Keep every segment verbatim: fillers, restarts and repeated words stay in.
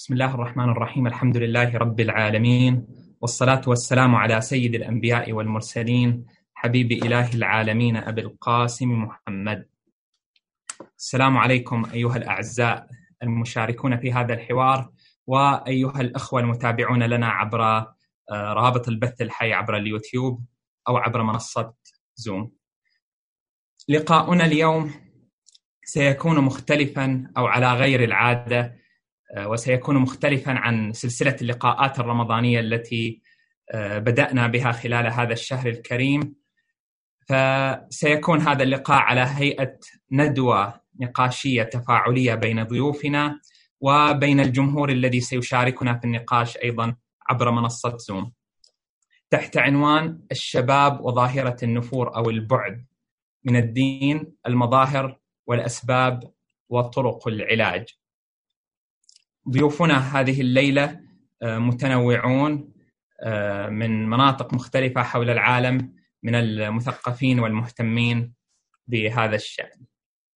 بسم الله الرحمن الرحيم. الحمد لله رب العالمين، والصلاة والسلام على سيد الأنبياء والمرسلين، حبيب إله العالمين أبي القاسم محمد. السلام عليكم أيها الأعزاء المشاركون في هذا الحوار، وأيها الأخوة المتابعون لنا عبر رابط البث الحي عبر اليوتيوب أو عبر منصة زوم. لقاؤنا اليوم سيكون مختلفا أو على غير العادة، وسيكون مختلفا عن سلسلة اللقاءات الرمضانية التي بدأنا بها خلال هذا الشهر الكريم. فسيكون هذا اللقاء على هيئة ندوة نقاشية تفاعلية بين ضيوفنا وبين الجمهور الذي سيشاركنا في النقاش أيضا عبر منصة زوم، تحت عنوان الشباب وظاهرة النفور أو البعد من الدين، المظاهر والأسباب وطرق العلاج. ضيوفنا هذه الليلة متنوعون من مناطق مختلفة حول العالم، من المثقفين والمهتمين بهذا الشأن.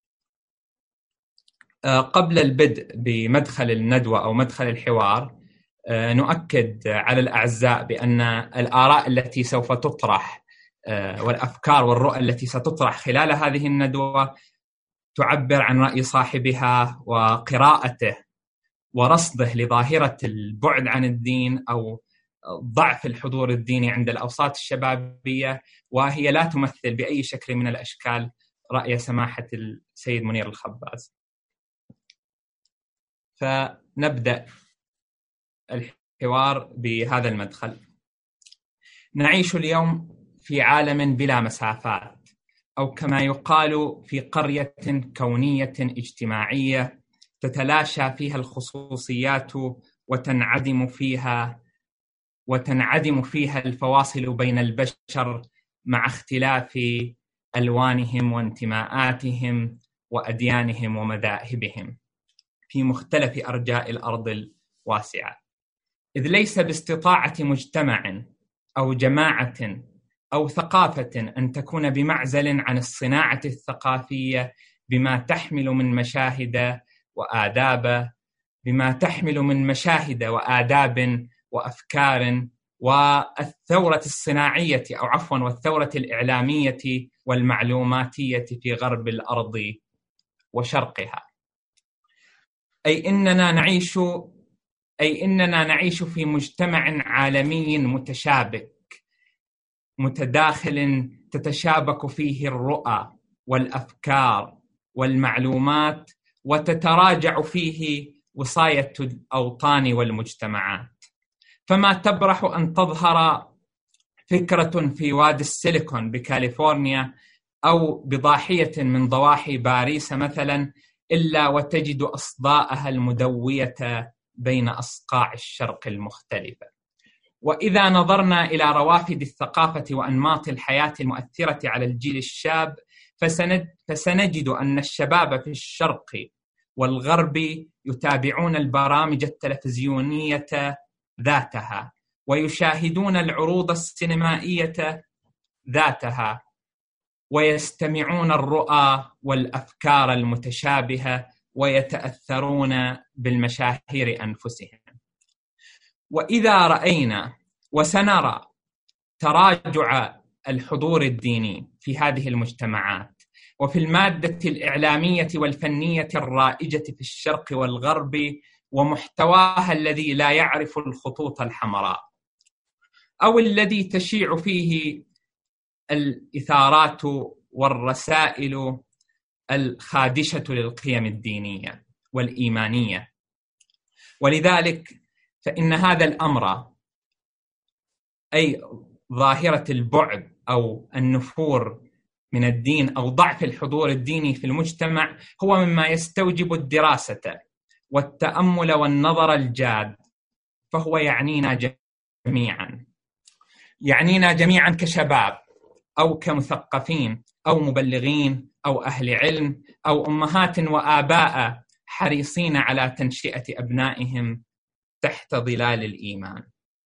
قبل البدء بمدخل الندوة أو مدخل الحوار، نؤكد على الأعزاء بأن الآراء التي سوف تطرح والأفكار والرؤى التي ستطرح خلال هذه الندوة تعبر عن رأي صاحبها وقراءته ورصده لظاهرة البعد عن الدين أو ضعف الحضور الديني عند الأوساط الشبابية، وهي لا تمثل بأي شكل من الأشكال رأي سماحة السيد منير الخباز. فنبدأ الحوار بهذا المدخل. نعيش اليوم في عالم بلا مسافات، أو كما يقال في قرية كونية اجتماعية تتلاشى فيها الخصوصيات وتنعدم فيها وتنعدم فيها الفواصل بين البشر مع اختلاف ألوانهم وانتماءاتهم وأديانهم ومذاهبهم في مختلف أرجاء الأرض الواسعة، إذ ليس باستطاعة مجتمع أو جماعة أو ثقافة أن تكون بمعزل عن الصناعة الثقافية بما تحمل من مشاهد وآداب بما تحمل من مشاهد وآداب وأفكار، والثورة الصناعية أو عفوا والثورة الإعلامية والمعلوماتية في غرب الأرض وشرقها. أي إننا نعيش أي إننا نعيش في مجتمع عالمي متشابك متداخل، تتشابك فيه الرؤى والأفكار والمعلومات، وتتراجع فيه وصاية الأوطان والمجتمعات. فما تبرح أن تظهر فكرة في وادي السيليكون بكاليفورنيا أو بضاحية من ضواحي باريس مثلا، إلا وتجد أصداءها المدوية بين أصقاع الشرق المختلفة. وإذا نظرنا إلى روافد الثقافة وأنماط الحياة المؤثرة على الجيل الشاب، فسنجد أن الشباب في الشرق والغرب يتابعون البرامج التلفزيونية ذاتها، ويشاهدون العروض السينمائية ذاتها، ويستمعون الرؤى والأفكار المتشابهة، ويتأثرون بالمشاهير أنفسهم. وإذا رأينا وسنرى تراجع الحضور الديني في هذه المجتمعات وفي المادة الإعلامية والفنية الرائجة في الشرق والغرب ومحتواها الذي لا يعرف الخطوط الحمراء، أو الذي تشيع فيه الإثارات والرسائل الخادشة للقيم الدينية والإيمانية. ولذلك فإن هذا الأمر، أي ظاهرة البعد أو النفور من الدين أو ضعف الحضور الديني في المجتمع، هو مما يستوجب الدراسة والتأمل والنظر الجاد. فهو يعنينا جميعا يعنينا جميعا كشباب أو كمثقفين أو مبلغين أو أهل علم أو أمهات وآباء حريصين على تنشئة أبنائهم تحت ظلال الإيمان.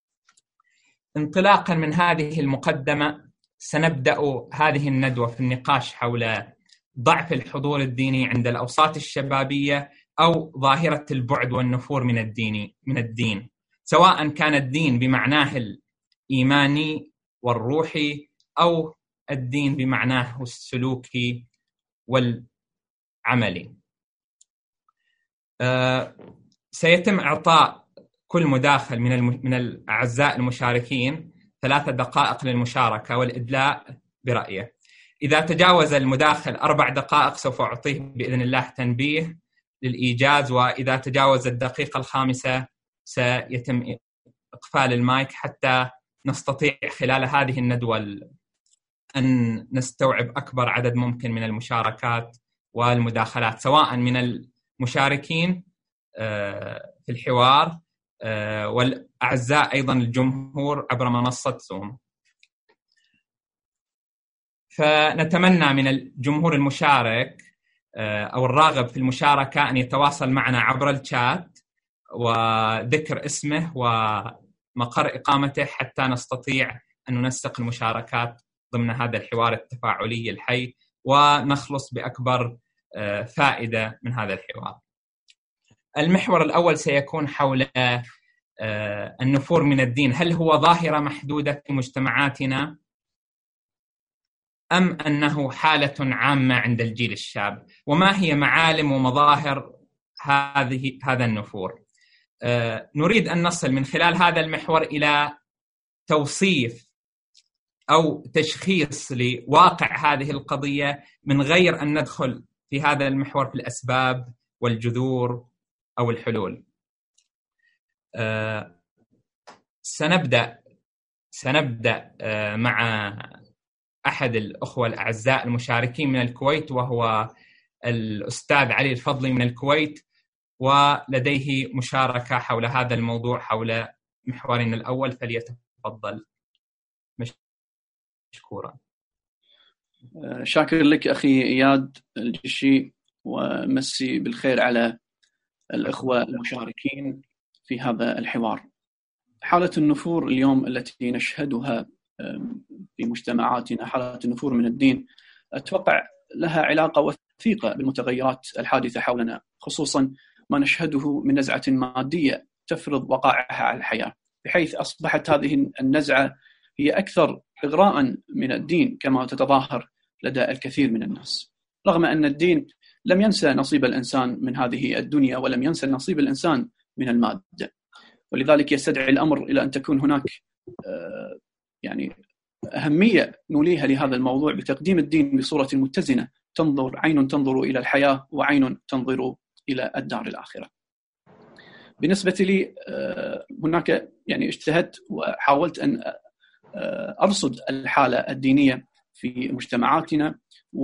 انطلاقا من هذه المقدمة، سنبدأ هذه الندوة في النقاش حول ضعف الحضور الديني عند الأوساط الشبابية، أو ظاهرة البعد والنفور من الدين من الدين، سواء كان الدين بمعناه الإيماني والروحي أو الدين بمعناه السلوكي والعملي. أه سيتم إعطاء كل مداخل من الم... من الأعزاء المشاركين ثلاثة دقائق للمشاركة والإدلاء برأيه. إذا تجاوز المداخل أربع دقائق سوف أعطيه بإذن الله تنبيه للإيجاز، وإذا تجاوز الدقيقة الخامسة سيتم إقفال المايك حتى نستطيع خلال هذه الندوة أن نستوعب أكبر عدد ممكن من المشاركات والمداخلات، سواء من المشاركين في الحوار والأعزاء أيضا الجمهور عبر منصة زوم. فنتمنى من الجمهور المشارك أو الراغب في المشاركة أن يتواصل معنا عبر الشات وذكر اسمه ومقر إقامته حتى نستطيع أن ننسق المشاركات ضمن هذا الحوار التفاعلي الحي ونخلص بأكبر فائدة من هذا الحوار. المحور الأول سيكون حول النفور من الدين، هل هو ظاهرة محدودة في مجتمعاتنا أم أنه حالة عامة عند الجيل الشاب؟ وما هي معالم ومظاهر هذه هذا النفور؟ نريد أن نصل من خلال هذا المحور إلى توصيف أو تشخيص لواقع هذه القضية من غير أن ندخل في هذا المحور في الأسباب والجذور أو الحلول. أه سنبدأ سنبدأ أه مع أحد الأخوة الأعزاء المشاركين من الكويت، وهو الأستاذ علي الفضلي من الكويت، ولديه مشاركة حول هذا الموضوع حول محورنا الأول، فليتفضل مشكورا. شاكر لك أخي إياد الجشي، ومسي بالخير على الأخوة المشاركين في هذا الحوار. حالة النفور اليوم التي نشهدها في مجتمعاتنا، حالة النفور من الدين، أتوقع لها علاقة وثيقة بالمتغيرات الحادثة حولنا، خصوصا ما نشهده من نزعة مادية تفرض وقائعها على الحياة، بحيث أصبحت هذه النزعة هي أكثر إغراء من الدين كما تتظاهر لدى الكثير من الناس، رغم أن الدين لم ينسى نصيب الإنسان من هذه الدنيا ولم ينسى نصيب الإنسان من المادة. ولذلك يستدعي الأمر إلى أن تكون هناك يعني أهمية نوليها لهذا الموضوع بتقديم الدين بصورة متزنة، تنظر عين تنظر إلى الحياة وعين تنظر إلى الدار الآخرة. بالنسبة لي هناك يعني اجتهدت وحاولت أن أرصد الحالة الدينية في مجتمعاتنا،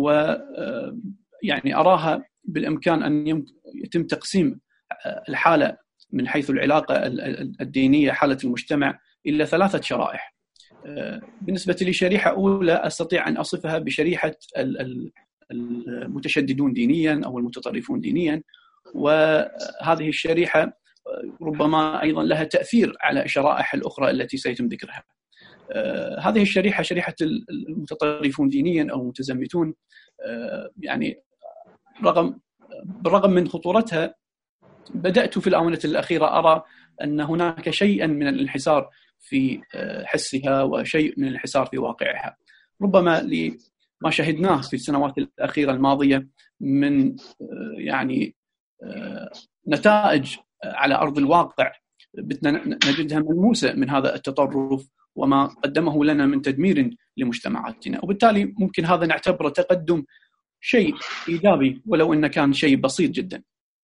ويعني أراها بالإمكان أن يتم تقسيم الحالة من حيث العلاقة الدينية حالة المجتمع إلى ثلاثة شرائح. بالنسبة لي شريحة أولى أستطيع أن أصفها بشريحة المتشددون دينيا أو المتطرفون دينيا، وهذه الشريحة ربما أيضا لها تأثير على الشرائح الأخرى التي سيتم ذكرها. هذه الشريحة شريحة المتطرفون دينيا أو المتزمتون، يعني رغم بالرغم من خطورتها بدأت في الآونة الأخيرة أرى أن هناك شيئا من الانحسار في حسها وشيء من الانحسار في واقعها، ربما لما شهدناه في السنوات الأخيرة الماضية من يعني نتائج على أرض الواقع نجدها ملموسة من هذا التطرف وما قدمه لنا من تدمير لمجتمعاتنا، وبالتالي ممكن هذا نعتبره تقدم شيء إيجابي ولو أنه كان شيء بسيط جدا.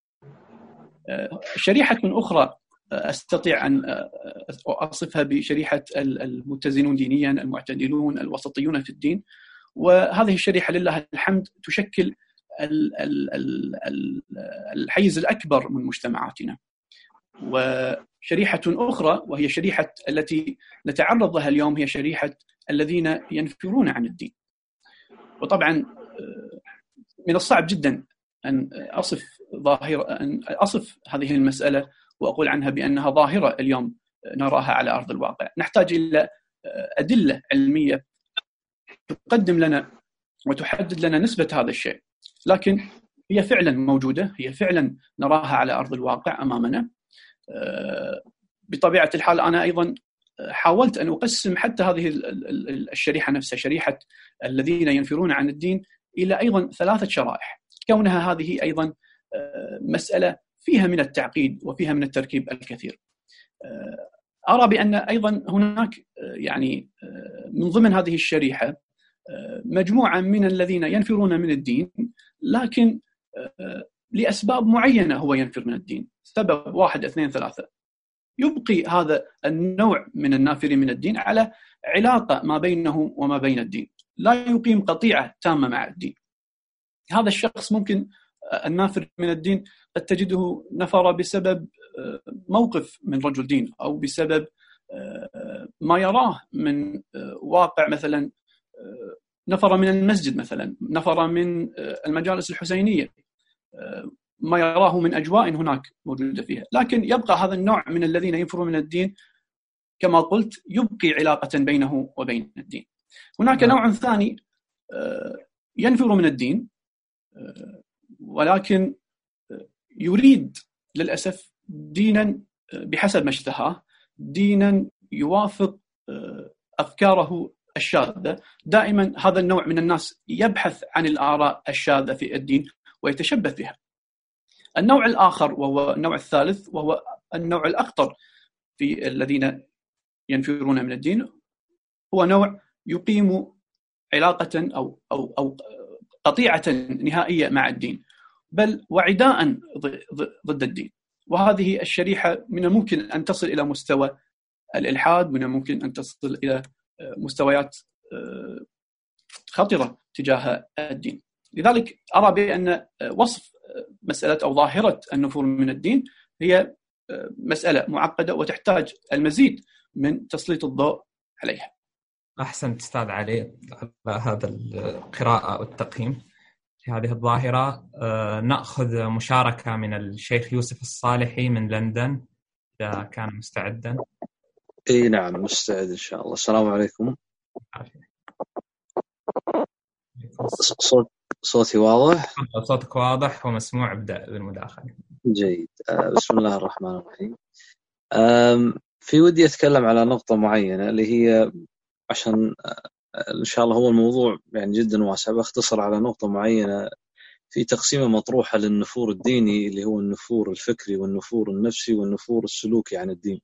شريحة أخرى أستطيع أن أصفها بشريحة المتزنون دينيا، المعتدلون، الوسطيون في الدين، وهذه الشريحة لله الحمد تشكل الحيز الأكبر من مجتمعاتنا. وشريحة أخرى وهي شريحة التي نتعرض لها اليوم هي شريحة الذين ينفرون عن الدين. وطبعا من الصعب جدا أن أصف ظاهرة أن أصف هذه المسألة وأقول عنها بأنها ظاهرة اليوم نراها على أرض الواقع. نحتاج إلى أدلة علمية تقدم لنا وتحدد لنا نسبة هذا الشيء، لكن هي فعلا موجودة، هي فعلا نراها على أرض الواقع أمامنا. بطبيعة الحال أنا أيضا حاولت أن أقسم حتى هذه الشريحة نفسها، شريحة الذين ينفرون عن الدين، إلى أيضا ثلاثة شرائح، كونها هذه أيضا مسألة فيها من التعقيد وفيها من التركيب الكثير. أرى بأن أيضا هناك يعني من ضمن هذه الشريحة مجموعة من الذين ينفرون من الدين، لكن لأسباب معينة هو ينفر من الدين، سبب واحد اثنين ثلاثة، يبقي هذا النوع من النافرين من الدين على علاقة ما بينه وما بين الدين، لا يقيم قطيعة تامة مع الدين. هذا الشخص ممكن النافر من الدين قد تجده نفر بسبب موقف من رجل دين، أو بسبب ما يراه من واقع، مثلا نفر من المسجد، مثلا نفر من المجالس الحسينية، ما يراه من أجواء هناك موجودة فيها. لكن يبقى هذا النوع من الذين ينفرون من الدين كما قلت يبقي علاقة بينه وبين الدين. هناك نوع ثاني ينفر من الدين ولكن يريد للأسف دينا بحسب ما اشتهاه، دينا يوافق أفكاره الشاذة. دائما هذا النوع من الناس يبحث عن الآراء الشاذة في الدين ويتشبث بها. النوع الآخر وهو النوع الثالث، وهو النوع الأخطر في الذين ينفرون من الدين، هو نوع يقيم علاقة أو أو أو قطيعة نهائية مع الدين، بل وعداء ضد الدين. وهذه الشريحة من الممكن أن تصل إلى مستوى الإلحاد، من الممكن أن تصل إلى مستويات خطرة تجاه الدين. لذلك أرى بأن وصف مسألة أو ظاهرة النفور من الدين هي مسألة معقدة وتحتاج المزيد من تسليط الضوء عليها. أحسنت أستاذ علي على هذا القراءة والتقييم في هذه الظاهرة. نأخذ مشاركة من الشيخ يوسف الصالحي من لندن إذا كان مستعدا. إيه نعم مستعد إن شاء الله. السلام عليكم. صوت صوتي واضح؟ صوتك واضح ومسموع. ابدأ بالمداخلة. جيد. بسم الله الرحمن الرحيم. في ودي أتكلم على نقطة معينة اللي هي عشان إن شاء الله هو الموضوع يعني جدا واسع، باختصر على نقطة معينة في تقسيمة مطروحة للنفور الديني اللي هو النفور الفكري والنفور النفسي والنفور السلوكي عن الدين.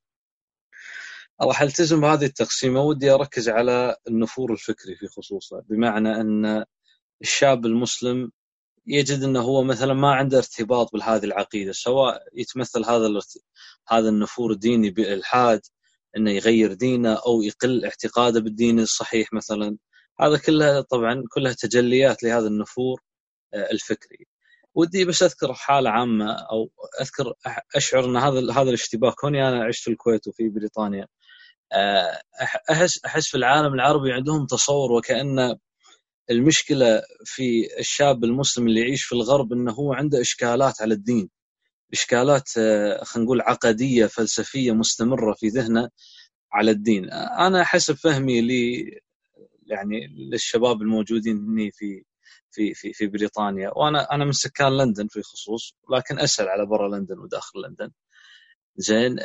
راح التزم بهذه التقسيمة، ودي أركز على النفور الفكري في خصوصه، بمعنى أن الشاب المسلم يجد أنه هو مثلا ما عنده ارتباط بهذه العقيدة، سواء يتمثل هذا هذا النفور الديني بالإلحاد، أنه يغير دينه أو يقل اعتقاده بالدين الصحيح مثلا. هذا كلها طبعا كلها تجليات لهذا النفور الفكري. ودي بس أذكر حالة عامة أو أذكر أشعر أن هذا هذا الاشتباك. هوني أنا عشت في الكويت وفي بريطانيا، أحس أحس في العالم العربي عندهم تصور وكأن المشكلة في الشاب المسلم اللي يعيش في الغرب أنه هو عنده إشكالات على الدين، إشكالات خلينا نقول عقدية فلسفية مستمرة في ذهنه على الدين. أنا حسب فهمي لي يعني للشباب الموجودين هني في في في في بريطانيا، وأنا أنا من سكان لندن في خصوص، لكن أسأل على برا لندن وداخل لندن. زين،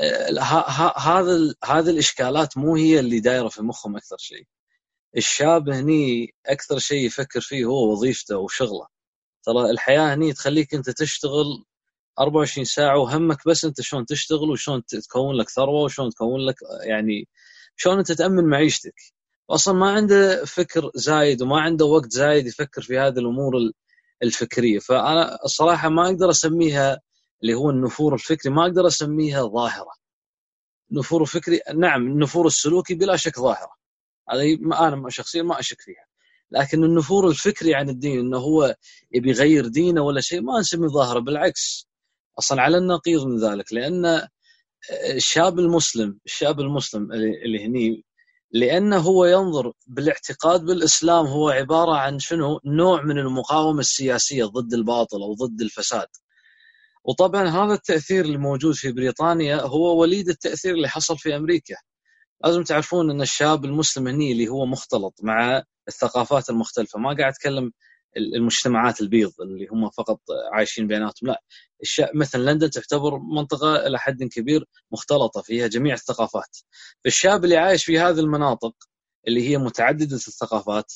هذا هذا الإشكالات مو هي اللي دايرة في مخهم أكثر شيء. الشاب هني أكثر شيء يفكر فيه هو وظيفته وشغله. ترى الحياة هني تخليك أنت تشتغل أربعة وعشرين ساعة وهمك بس أنت شلون تشتغل وشلون تكون لك ثروة وشلون تكون لك يعني شلون أنت تأمن معيشتك. أصلا ما عنده فكر زايد وما عنده وقت زايد يفكر في هذه الأمور الفكرية. فأنا الصراحة ما أقدر أسميها اللي هو النفور الفكري، ما أقدر أسميها ظاهرة. نفور الفكري نعم، النفور السلوكي بلا شك ظاهرة، هذه أنا شخصيا ما أشك فيها. لكن النفور الفكري عن الدين إنه هو يبي يغير دينه ولا شيء، ما نسميه ظاهرة، بالعكس أصلا على النقيض من ذلك. لأن الشاب المسلم الشاب المسلم اللي هني، لأنه هو ينظر بالاعتقاد بالإسلام هو عبارة عن شنو؟ نوع من المقاومة السياسية ضد الباطل أو ضد الفساد. وطبعا هذا التأثير الموجود في بريطانيا هو وليد التأثير اللي حصل في أمريكا. لازم تعرفون أن الشاب المسلم هني اللي هو مختلط مع الثقافات المختلفة، ما قاعد أتكلم المجتمعات البيض اللي هم فقط عايشين بيناتهم، لا، مثلا لندن تعتبر منطقة إلى حد كبير مختلطة فيها جميع الثقافات. فالشاب اللي عايش في هذه المناطق اللي هي متعددة الثقافات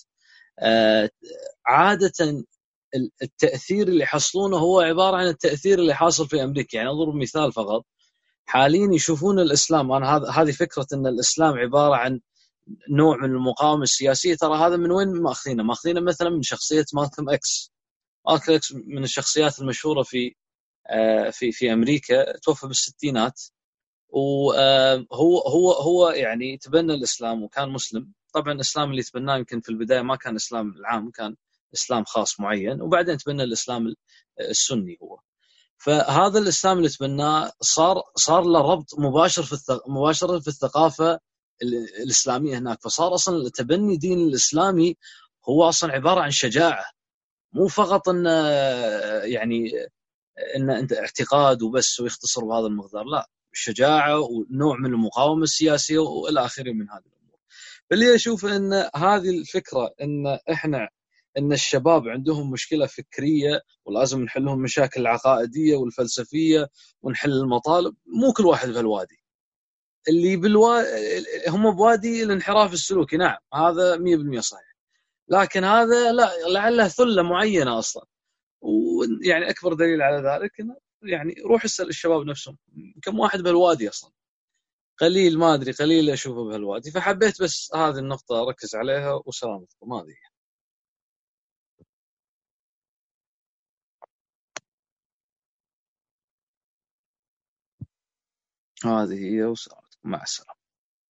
عادة التأثير اللي يحصلونه هو عبارة عن التأثير اللي حاصل في أمريكا. يعني أضرب مثال فقط، حاليا يشوفون الإسلام، أنا هذه فكرة أن الإسلام عبارة عن نوع من المقاومة السياسية، ترى هذا من وين ماخذينه؟ ماخذينه مثلا من شخصية مالكوم إكس. مالكوم إكس من الشخصيات المشهورة في في في أمريكا، توفى بالستينات، وهو هو هو يعني تبنى الإسلام وكان مسلم. طبعا الإسلام اللي تبناه يمكن في البداية ما كان إسلام العام، كان إسلام خاص معين، وبعدين تبنى الإسلام السني هو. فهذا الإسلام اللي تبناه صار صار له ربط مباشر في الثق... مباشرة في الثقافة الإسلامية هناك. فصار أصلا تبني دين الإسلامي هو أصلا عبارة عن شجاعة، مو فقط إن يعني إن أنت اعتقاد وبس ويختصر بهذا المقدار، لا، شجاعة ونوع من المقاومة السياسية وإلى آخره من هذه الأمور. فاللي أشوف إن هذه الفكرة إن إحنا إن الشباب عندهم مشكلة فكرية ولازم نحلهم مشاكل العقائدية والفلسفية ونحل المطالب، مو كل واحد بهالوادي. اللي بالوا هم بوادي الانحراف السلوكي، نعم هذا مية بالمية صحيح، لكن هذا لا، لعله ثلة معينة أصلا. ويعني أكبر دليل على ذلك إنه يعني روح اسأل الشباب نفسهم كم واحد بهالوادي أصلا، قليل، ما أدري، قليل أشوفه بهالوادي. فحبيت بس هذه النقطة أركز عليها وسلامتكم. هذه هذه هي وسلامتكم، مع السلامة.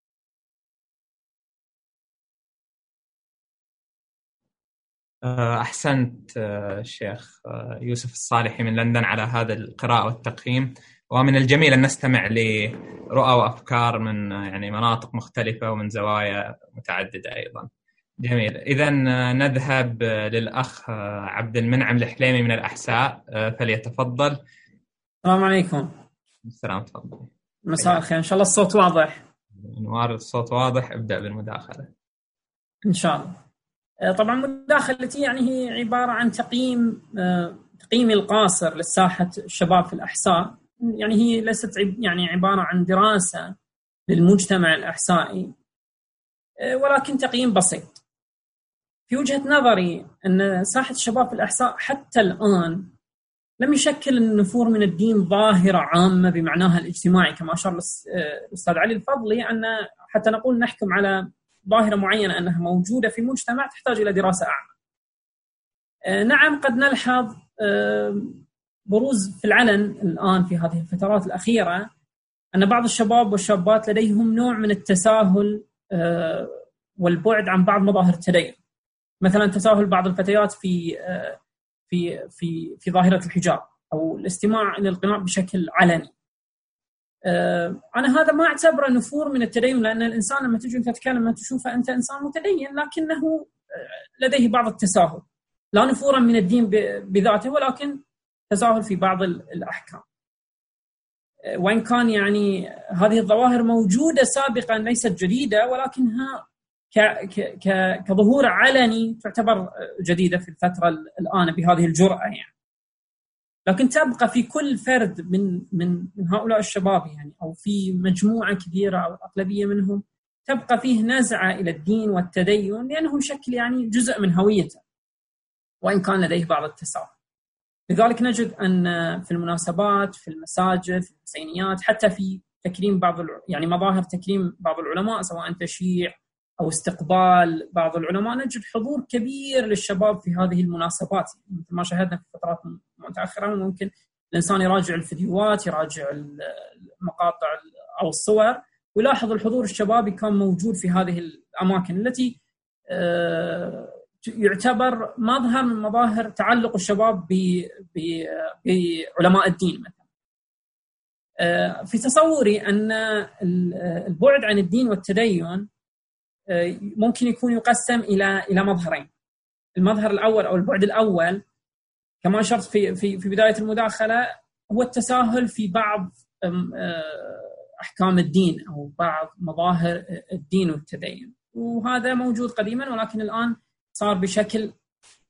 أحسنت الشيخ يوسف الصالحي من لندن على هذا القراءة والتقييم، ومن الجميل أن نستمع لرؤى وأفكار من يعني مناطق مختلفة ومن زوايا متعددة أيضا. جميل. إذن نذهب للأخ عبد المنعم الحليمي من الأحساء، فليتفضل. السلام عليكم. السلام، تفضل. مساء الخير، إن شاء الله الصوت واضح. نوار الصوت واضح، ابدأ بالمداخلة. إن شاء الله. طبعا مداخلتي يعني هي عبارة عن تقييم تقييمي القاصر لساحة الشباب في الأحساء. يعني هي ليست يعني عبارة عن دراسة للمجتمع الأحسائي، ولكن تقييم بسيط. في وجهة نظري أن ساحة الشباب في الأحساء حتى الآن لم يشكل النفور من الدين ظاهرة عامة بمعناها الاجتماعي، كما أشار الأستاذ علي الفضلي أن حتى نقول نحكم على ظاهرة معينة أنها موجودة في مجتمع تحتاج إلى دراسة أعمق. نعم، قد نلحظ بروز في العلن الآن في هذه الفترات الأخيرة أن بعض الشباب والشابات لديهم نوع من التساهل والبعد عن بعض مظاهر التدين. مثلا تساهل بعض الفتيات في في في في ظاهرة الحجاب أو الاستماع إلى القناع بشكل علني. أنا هذا ما أعتبره نفور من التدين، لأن الإنسان لما تجي أنت تتكلم ما تشوفه أنت إنسان متدين، لكنه لديه بعض التساهل، لا نفورا من الدين بذاته، ولكن تساهل في بعض الأحكام. وإن كان يعني هذه الظواهر موجودة سابقا ليست جديدة، ولكنها كظهور علني تعتبر جديدة في الفترة الآن بهذه الجرأة يعني. لكن تبقى في كل فرد من من من هؤلاء الشباب يعني، أو في مجموعة كبيرة أو أغلبية منهم، تبقى فيه نزعة إلى الدين والتدين، لأنه يشكل يعني جزء من هويته، وإن كان لديه بعض التساهل. لذلك نجد أن في المناسبات، في المساجد، في الحسينيات، حتى في تكريم بعض يعني مظاهر تكريم بعض العلماء سواء تشييع أو استقبال بعض العلماء، نجد حضور كبير للشباب في هذه المناسبات. مثل ما شاهدنا في فترات متأخرة، ممكن الإنسان يراجع الفيديوهات، يراجع المقاطع أو الصور، ويلاحظ الحضور الشبابي كان موجود في هذه الأماكن التي يعتبر مظهر من مظاهر تعلق الشباب بعلماء الدين. مثلا في تصوري أن البعد عن الدين والتدين ممكن يكون يقسم إلى إلى مظهرين. المظهر الأول أو البعد الأول كما أشرت في في في بداية المداخلة هو التساهل في بعض أحكام الدين أو بعض مظاهر الدين والتدين، وهذا موجود قديما، ولكن الآن صار بشكل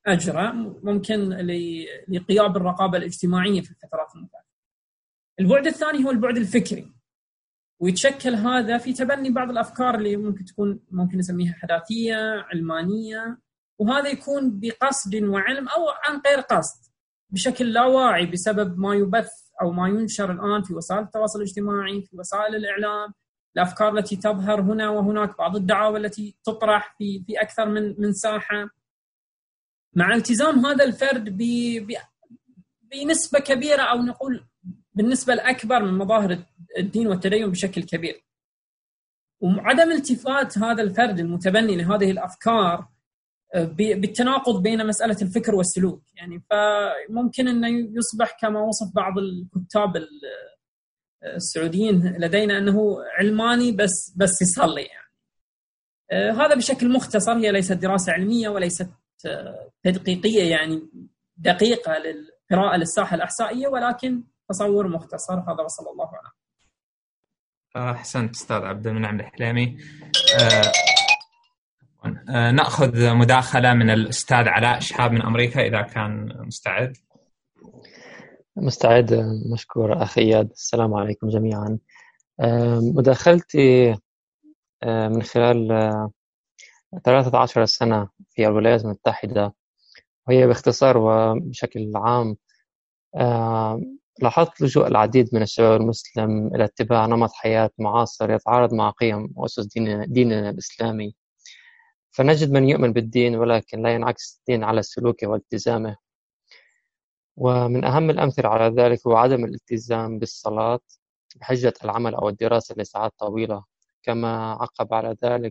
أجرى ممكن لغياب الرقابة الاجتماعية في الفترات المتأخرة. البعد الثاني هو البعد الفكري، ويتشكل هذا في تبني بعض الأفكار اللي ممكن تكون ممكن نسميها حداثية علمانية، وهذا يكون بقصد وعلم أو عن غير قصد بشكل لا واعي بسبب ما يبث أو ما ينشر الآن في وسائل التواصل الاجتماعي، في وسائل الإعلام، الأفكار التي تظهر هنا وهناك، بعض الدعاوى التي تطرح في في أكثر من من ساحة، مع التزام هذا الفرد ب بنسبة كبيرة أو نقول بالنسبة الأكبر من مظاهر الدين والتدين بشكل كبير، وعدم التفات هذا الفرد المتبني لهذه الأفكار بالتناقض بين مسألة الفكر والسلوك. يعني فممكن أنه يصبح كما وصف بعض الكتاب السعوديين لدينا أنه علماني بس بس يصلي. يعني هذا بشكل مختصر، هي ليست دراسة علمية وليست تدقيقية يعني دقيقة للقراءة للساحة الأحصائية، ولكن تصور مختصر. هذا وصلى الله عليه. أحسنت أستاذ عبد المنعم الحليمي. أه أه نأخذ مداخلة من الأستاذ علاء شهاب من أمريكا إذا كان مستعد. مستعد، مشكور أخي إياد. السلام عليكم جميعا. أه مداخلتي أه من خلال أه ثلاثة عشر سنة في الولايات المتحدة، وهي باختصار وبشكل عام أه لاحظت لجوء العديد من الشباب المسلم إلى اتباع نمط حياة معاصر يتعارض مع قيم وأسس دين ديننا الإسلامي. فنجد من يؤمن بالدين ولكن لا ينعكس الدين على سلوكه والتزامه، ومن أهم الأمثلة على ذلك هو عدم الالتزام بالصلاة بحجة العمل أو الدراسة لساعات طويلة. كما عقب على ذلك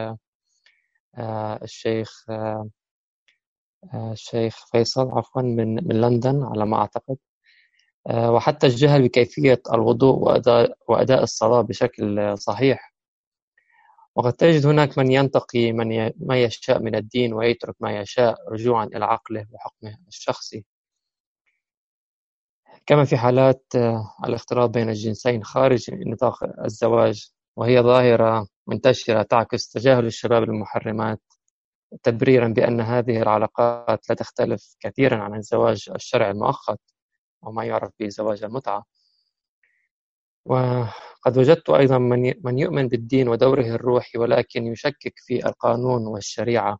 الشيخ الشيخ فيصل عفوا من من لندن على ما أعتقد، وحتى الجهل بكيفية الوضوء وأداء, وأداء الصلاة بشكل صحيح. وقد تجد هناك من ينتقي من ما يشاء من الدين ويترك ما يشاء رجوعا إلى عقله وحكمه الشخصي. كما في حالات الاختلاط بين الجنسين خارج نطاق الزواج، وهي ظاهرة منتشرة تعكس تجاهل الشباب للمحرمات تبريرا بأن هذه العلاقات لا تختلف كثيرا عن الزواج الشرعي المؤقت وما يعرف بزواج المتعة. وقد وجدت أيضا من يؤمن بالدين ودوره الروحي ولكن يشكك في القانون والشريعة.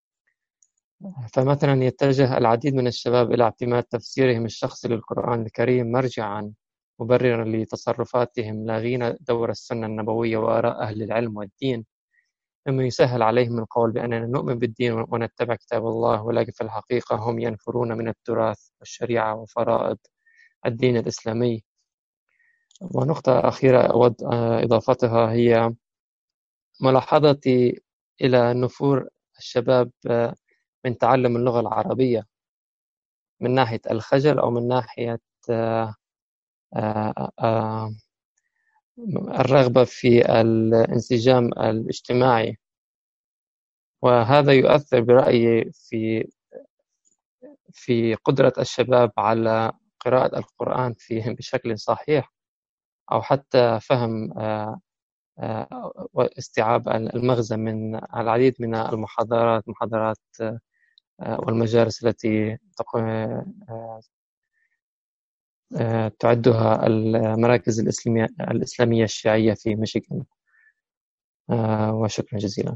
فمثلا يتجه العديد من الشباب إلى اعتماد تفسيرهم الشخصي للقرآن الكريم مرجعا مبررا لتصرفاتهم لاغين دور السنة النبوية وآراء أهل العلم والدين، مما يسهل عليهم القول بأننا نؤمن بالدين ونتبع كتاب الله، ولكن في الحقيقة هم ينفرون من التراث والشريعة وفرائض الدين الإسلامي. ونقطة أخيرة أود إضافتها هي ملاحظتي إلى نفور الشباب من تعلم اللغة العربية من ناحية الخجل أو من ناحية الرغبة في الانسجام الاجتماعي، وهذا يؤثر برأيي في في قدرة الشباب على قراءة القرآن فيه بشكل صحيح أو حتى فهم واستيعاب المغزى من العديد من المحاضرات محاضرات والمجالس التي تعدها المراكز الإسلامية الإسلامية الشيعية في ميشيغان. وشكرا جزيلا.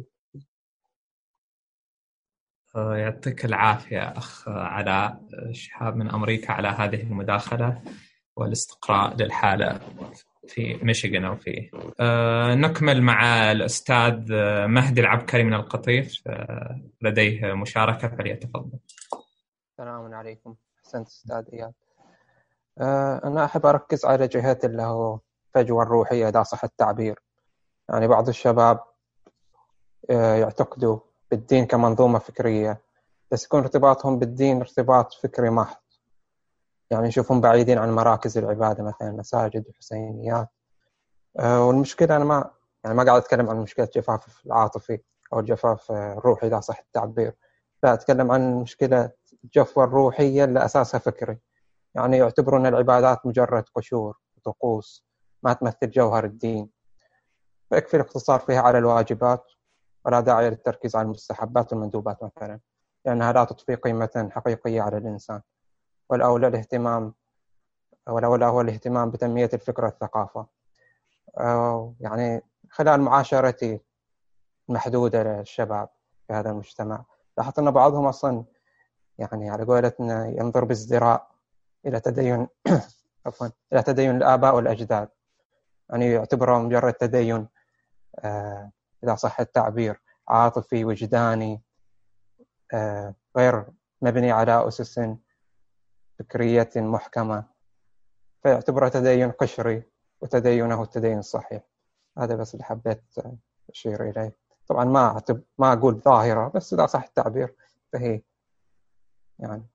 يعطيك العافية أخ علاء شهاب من أمريكا على هذه المداخلة والاستقراء للحالة في ميشيغان أو في أه نكمل مع الأستاذ مهدي العبكري من القطيف، أه لديه مشاركة فليتفضل. السلام عليكم. أحسنت أستاذ إياد. أه أنا أحب أركز على جهة اللي هو فجوة الروحية إذا صح التعبير. يعني بعض الشباب أه يعتقدوا بالدين كمنظومة فكرية، بس يكون ارتباطهم بالدين ارتباط فكري محض. يعني يشوفهم بعيدين عن مراكز العبادة مثلا مساجد وحسينيات. أه والمشكلة أنا ما يعني ما قاعد أتكلم عن مشكلة الجفاف العاطفي أو الجفاف الروحي إذا صح التعبير، لا أتكلم عن مشكلة الجفوة الروحية اللي أساسها فكري. يعني يعتبرون العبادات مجرد قشور وطقوس ما تمثل جوهر الدين، فيكفي الاقتصار فيها على الواجبات ولا داعي للتركيز على المستحبات والمندوبات مثلا. لأنها لا تضفي قيمة حقيقية على الإنسان. والأولى الاهتمام والأولى هو الاهتمام بتنمية الفكر والثقافة. يعني خلال معاشرتي محدودة للشباب في هذا المجتمع، لاحظت أن بعضهم أصلا يعني على قولتنا ينظر بازدراء إلى تدين عفوا إلى تدين الآباء والأجداد، يعني يعتبره مجرد تدين آه إذا صح التعبير عاطفي وجداني، آه غير مبني على أسس فكرية محكمة، فيعتبره تدين قشري وتدينه التدين الصحيح. هذا بس اللي حبيت أشير إليه. طبعا ما أعتب ما أقول ظاهرة، بس إذا صح التعبير فهي يعني.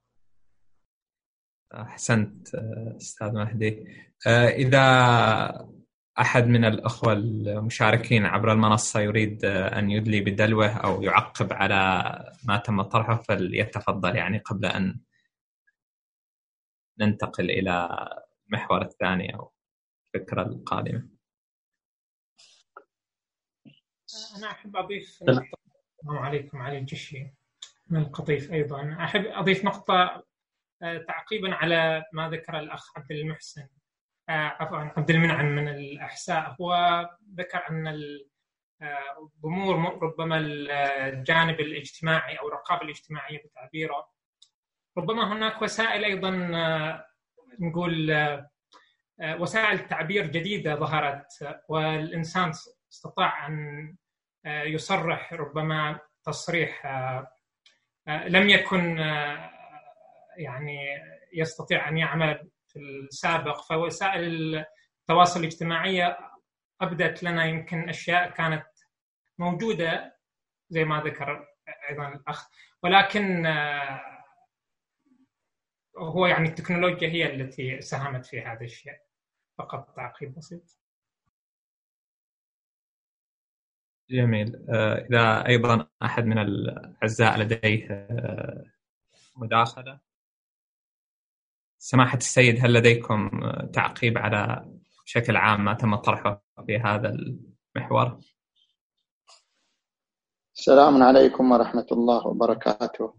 أحسنت أستاذ مهدي. إذا أحد من الأخوة المشاركين عبر المنصة يريد أن يدلي بدلوه أو يعقب على ما تم طرحه فليتفضل، يعني قبل أن ننتقل إلى المحور الثاني أو الفكرة القادمة. أنا أحب أضيف نقطة. السلام عليكم، علي الجشي من القطيف. أيضا أحب أضيف نقطة تعقيبا على ما ذكر الأخ عبد المحسن عفوا عبد المنعم من الأحساء. هو ذكر أن الضمور ربما الجانب الاجتماعي أو الرقابة الاجتماعية بتعبيره، ربما هناك وسائل أيضا نقول وسائل تعبير جديدة ظهرت، والإنسان استطاع أن يصرح ربما تصريح لم يكن يعني يستطيع أن يعمل في السابق. فوسائل التواصل الاجتماعي أبدت لنا يمكن أشياء كانت موجودة زي ما ذكر أيضا الأخ، ولكن هو يعني التكنولوجيا هي التي ساهمت في هذا الشيء. فقط تعقيب بسيط. جميل. إذا أيضا أحد من الأعزاء لديه مداخلة. سماحة السيد، هل لديكم تعقيب على بشكل عام ما تم طرحه في هذا المحور؟ السلام عليكم ورحمة الله وبركاته.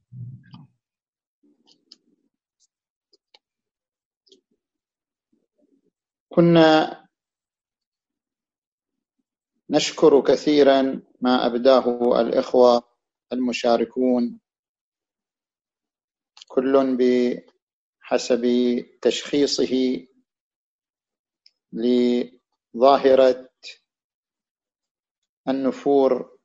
كنا نشكر كثيرا ما أبداه الإخوة المشاركون، كل بحسب تشخيصه لظاهرة النفور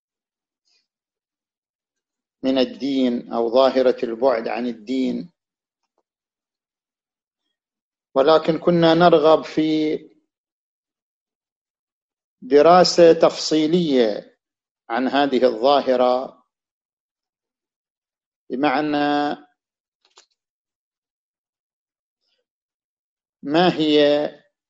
من الدين أو ظاهرة البعد عن الدين. ولكن كنا نرغب في دراسة تفصيلية عن هذه الظاهرة، بمعنى ما هي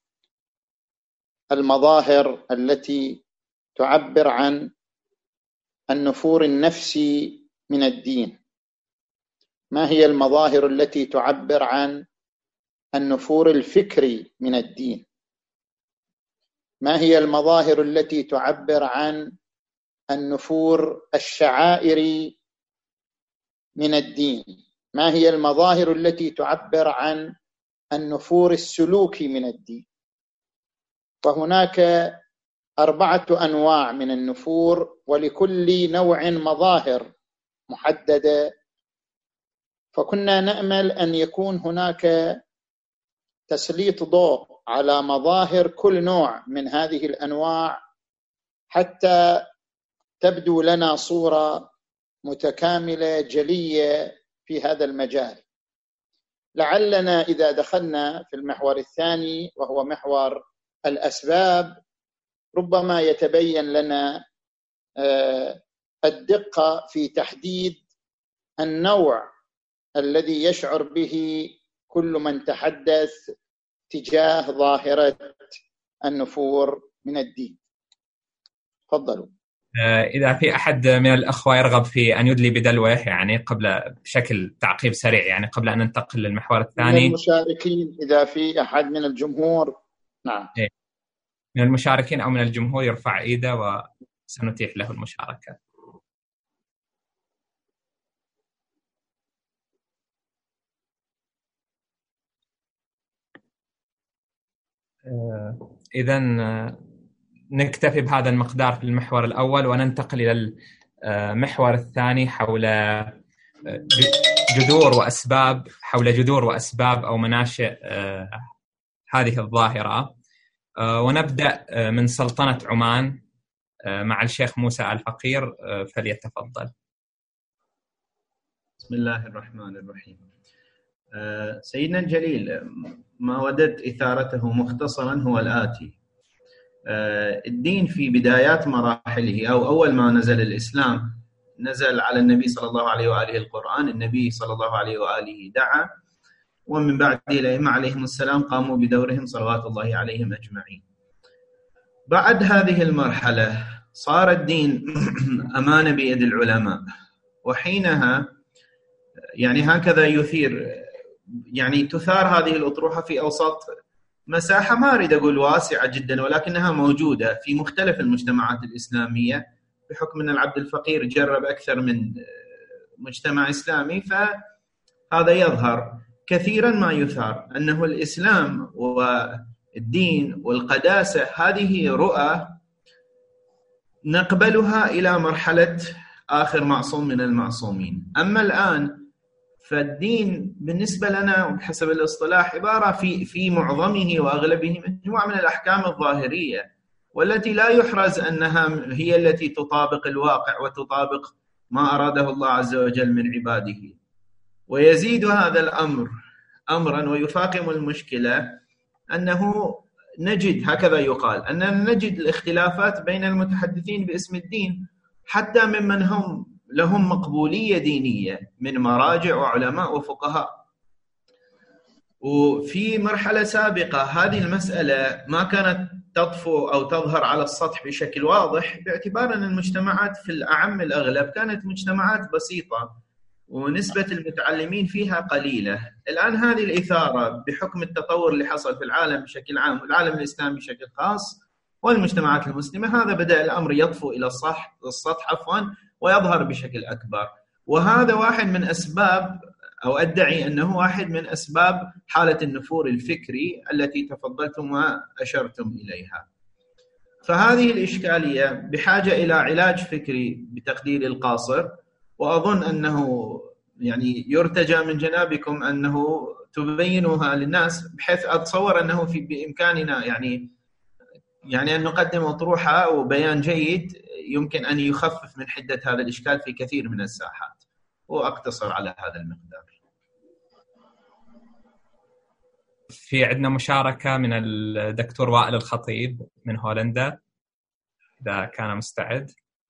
المظاهر التي تعبر عن النفور النفسي من الدين، ما هي المظاهر التي تعبر عن النفور الفكري من الدين، ما هي المظاهر التي تعبر عن النفور الشعائري من الدين، ما هي المظاهر التي تعبر عن النفور السلوكي من الدين. وهناك أربعة أنواع من النفور، ولكل نوع مظاهر محددة. فكنا نأمل أن يكون هناك تسليط ضوء على مظاهر كل نوع من هذه الأنواع حتى تبدو لنا صورة متكاملة جلية في هذا المجال. لعلنا إذا دخلنا في المحور الثاني وهو محور الأسباب، ربما يتبين لنا الدقة في تحديد النوع الذي يشعر به كل من تحدث تجاه ظاهرة النفور من الدين. تفضلوا. إذا في أحد من الأخوة يرغب في أن يدلي بدلوه، يعني قبل بشكل تعقيب سريع، يعني قبل أن ننتقل للمحور الثاني. من المشاركين إذا في أحد من الجمهور. نعم. إيه. من المشاركين أو من الجمهور يرفع إيده وسنتيح له المشاركة. إذا نكتفي بهذا المقدار في المحور الأول وننتقل إلى المحور الثاني حول جذور وأسباب حول جذور وأسباب أو مناشئ هذه الظاهرة. ونبدأ من سلطنة عمان مع الشيخ موسى الفقير، فليتفضل. بسم الله الرحمن الرحيم. سيدنا الجليل، ما وددت إثارته مختصرا هو الآتي: الدين في بدايات مراحله أو أول ما نزل الإسلام نزل على النبي صلى الله عليه وآله القرآن، النبي صلى الله عليه وآله دعا، ومن بعده الأئمة عليهم السلام قاموا بدورهم صلوات الله عليهم أجمعين. بعد هذه المرحلة صار الدين أمانة بيد العلماء، وحينها يعني هكذا يثير يعني تثار هذه الأطروحة في أوساط مساحة ما أريد أقول واسعة جدا، ولكنها موجودة في مختلف المجتمعات الإسلامية، بحكم أن العبد الفقير جرب أكثر من مجتمع إسلامي، فهذا يظهر كثيرا ما يثار أنه الإسلام والدين والقداسة هذه رؤى نقبلها إلى مرحلة آخر معصوم من المعصومين. أما الآن فالدين بالنسبة لنا بحسب الاصطلاح عبارة في في معظمه وأغلبه مجموعة من الأحكام الظاهرية، والتي لا يحرز أنها هي التي تطابق الواقع وتطابق ما أراده الله عز وجل من عباده. ويزيد هذا الأمر أمرا ويفاقم المشكلة أنه نجد هكذا يقال أننا نجد الاختلافات بين المتحدثين باسم الدين حتى ممن هم لهم مقبولية دينية من مراجع وعلماء وفقهاء. وفي مرحلة سابقة هذه المسألة ما كانت تطفو أو تظهر على السطح بشكل واضح، باعتبار أن المجتمعات في الأعم الأغلب كانت مجتمعات بسيطة ونسبة المتعلمين فيها قليلة. الآن هذه الإثارة بحكم التطور اللي حصل في العالم بشكل عام والعالم الإسلامي بشكل خاص والمجتمعات المسلمة، هذا بدأ الأمر يطفو إلى السطح السطح عفوا ويظهر بشكل أكبر. وهذا واحد من أسباب أو أدعي أنه واحد من أسباب حالة النفور الفكري التي تفضلتم وأشرتم إليها. فهذه الإشكالية بحاجة إلى علاج فكري بتقدير القاصر، وأظن أنه يعني يرتجى من جنابكم أنه تبينوها للناس، بحيث أتصور أنه في بإمكاننا يعني يعني أن نقدم أطروحة وبيان جيد يمكن أن يخفف من حدة هذا الإشكال في كثير من الساحات، وأقتصر على هذا المقدار. في عندنا مشاركة من الدكتور وائل الخطيب من هولندا، إذا كان مستعد.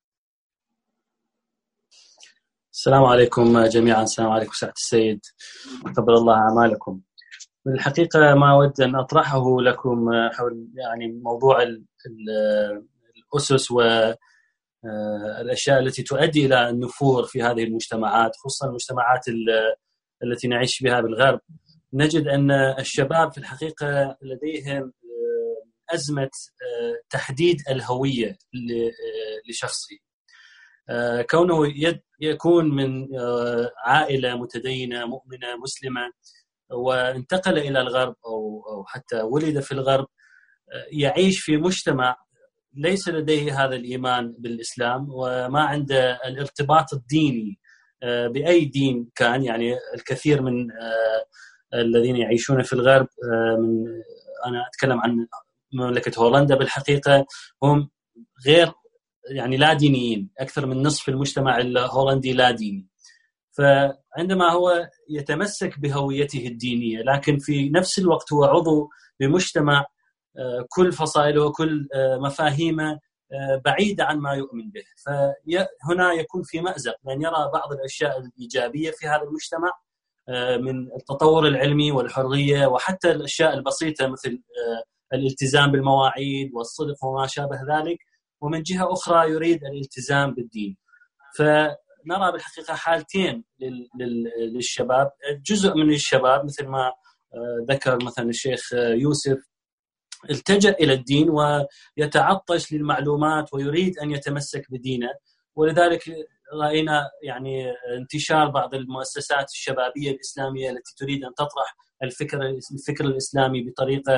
السلام عليكم جميعا. السلام عليكم سعادة السيد، تقبل الله أعمالكم. بالحقيقة ما أود أن أطرحه لكم حول يعني موضوع الأسس والأشياء التي تؤدي إلى النفور في هذه المجتمعات، خصوصا المجتمعات التي نعيش بها بالغرب. نجد أن الشباب في الحقيقة لديهم أزمة تحديد الهوية لشخصه، كونه يكون من عائلة متدينة مؤمنة مسلمة وانتقل إلى الغرب أو حتى ولد في الغرب، يعيش في مجتمع ليس لديه هذا الإيمان بالإسلام وما عنده الارتباط الديني بأي دين كان. يعني الكثير من الذين يعيشون في الغرب، من أنا أتكلم عن مملكة هولندا، بالحقيقة هم غير يعني لا دينيين، أكثر من نصف المجتمع الهولندي لا ديني. فعندما هو يتمسك بهويته الدينية لكن في نفس الوقت هو عضو بمجتمع كل فصائله وكل مفاهيمه بعيدة عن ما يؤمن به، فهنا يكون في مأزق، لأن يرى بعض الأشياء الإيجابية في هذا المجتمع من التطور العلمي والحرية وحتى الأشياء البسيطة مثل الالتزام بالمواعيد والصدق وما شابه ذلك، ومن جهة أخرى يريد الالتزام بالدين. فنرى بالحقيقة حالتين للشباب. جزء من الشباب مثل ما ذكر مثلا الشيخ يوسف التجأ إلى الدين ويتعطش للمعلومات ويريد أن يتمسك بدينه، ولذلك رأينا يعني انتشار بعض المؤسسات الشبابية الإسلامية التي تريد أن تطرح الفكر الفكر الإسلامي بطريقة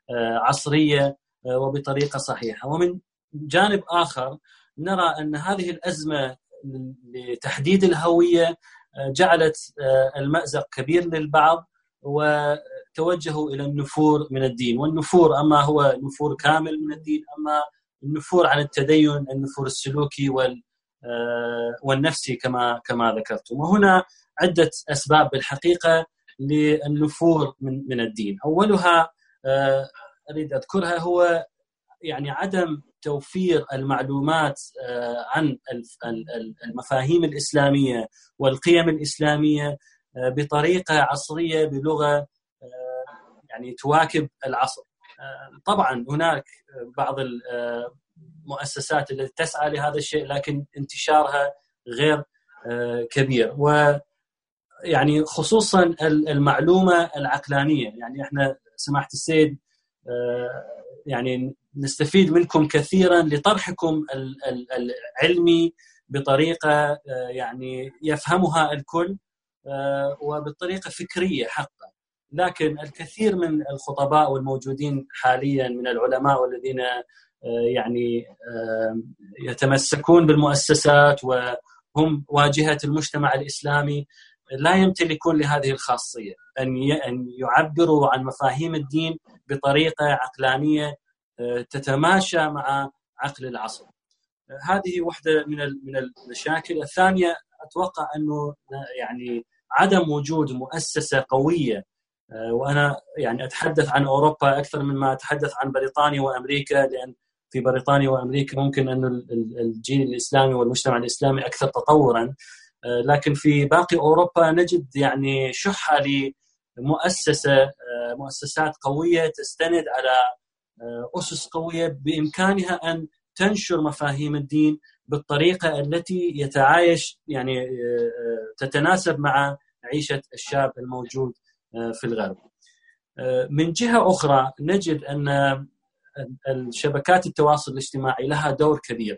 عصرية وبطريقة صحيحة. ومن جانب آخر نرى أن هذه الأزمة لتحديد الهوية جعلت المأزق كبير للبعض وتوجهوا إلى النفور من الدين. والنفور أما هو نفور كامل من الدين، أما النفور عن التدين، النفور السلوكي والنفسي كما كما ذكرتم. وهنا عدة أسباب بالحقيقة للنفور من من الدين. أولها أريد أذكرها هو يعني عدم توفير المعلومات عن المفاهيم الإسلامية والقيم الإسلامية بطريقة عصرية بلغة يعني تواكب العصر. طبعا هناك بعض المؤسسات التي تسعى لهذا الشيء، لكن انتشارها غير كبير. ويعني خصوصا المعلومة العقلانية، يعني احنا سماحة السيد يعني نستفيد منكم كثيرا لطرحكم العلمي بطريقة يعني يفهمها الكل وبطريقة فكرية حقا. لكن الكثير من الخطباء والموجودين حاليا من العلماء والذين يعني يتمسكون بالمؤسسات وهم واجهة المجتمع الإسلامي لا يمتلكون لهذه الخاصية، أن يعبروا عن مفاهيم الدين بطريقة عقلانية تتماشى مع عقل العصر. هذه واحدة من من المشاكل. الثانية أتوقع أنه يعني عدم وجود مؤسسة قوية، وأنا يعني أتحدث عن أوروبا أكثر مما أتحدث عن بريطانيا وأمريكا، لأن في بريطانيا وأمريكا ممكن أن الجيل الإسلامي والمجتمع الإسلامي أكثر تطوراً، لكن في باقي أوروبا نجد يعني شحة لمؤسسة مؤسسات قوية تستند على أسس قوية بإمكانها أن تنشر مفاهيم الدين بالطريقة التي يتعايش يعني تتناسب مع عيشة الشاب الموجود في الغرب. من جهة أخرى نجد أن الشبكات التواصل الاجتماعي لها دور كبير.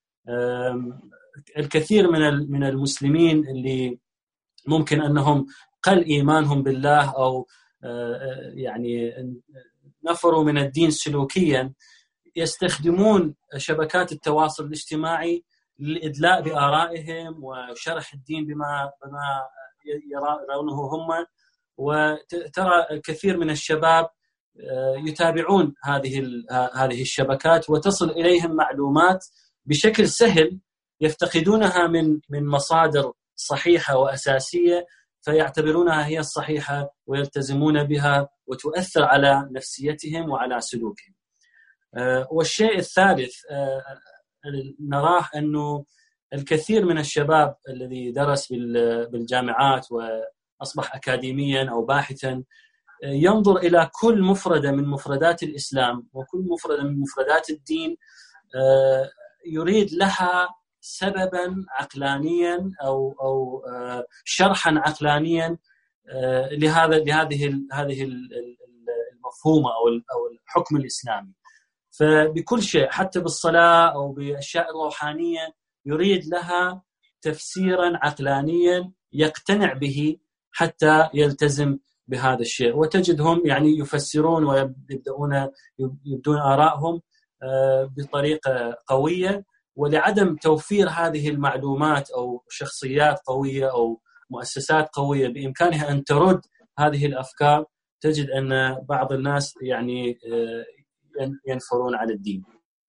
الكثير من من المسلمين اللي ممكن أنهم قل إيمانهم بالله أو يعني نفروا من الدين سلوكيا يستخدمون شبكات التواصل الاجتماعي للإدلاء بآرائهم وشرح الدين بما بما يرونه هم. وترى الكثير من الشباب يتابعون هذه هذه الشبكات وتصل إليهم معلومات بشكل سهل يفتقدونها من من مصادر صحيحة وأساسية، فيعتبرونها هي الصحيحة ويلتزمون بها وتؤثر على نفسيتهم وعلى سلوكهم. والشيء الثالث نراه أنه الكثير من الشباب الذي درس بالجامعات وأصبح أكاديميا أو باحثا ينظر إلى كل مفردة من مفردات الإسلام وكل مفردة من مفردات الدين يريد لها سببا عقلانيا أو أو شرحا عقلانيا لهذا لهذه هذه المفهومة أو أو الحكم الإسلامي. فبكل شيء حتى بالصلاة أو بالأشياء الروحانية يريد لها تفسيرا عقلانيا يقتنع به حتى يلتزم بهذا الشيء. وتجدهم يعني يفسرون ويبدأون يبدون آرائهم بطريقة قوية، ولعدم توفير هذه المعلومات أو شخصيات قوية أو مؤسسات قوية بإمكانها أن ترد هذه الأفكار، تجد أن بعض الناس يعني ينفرون عن الدين.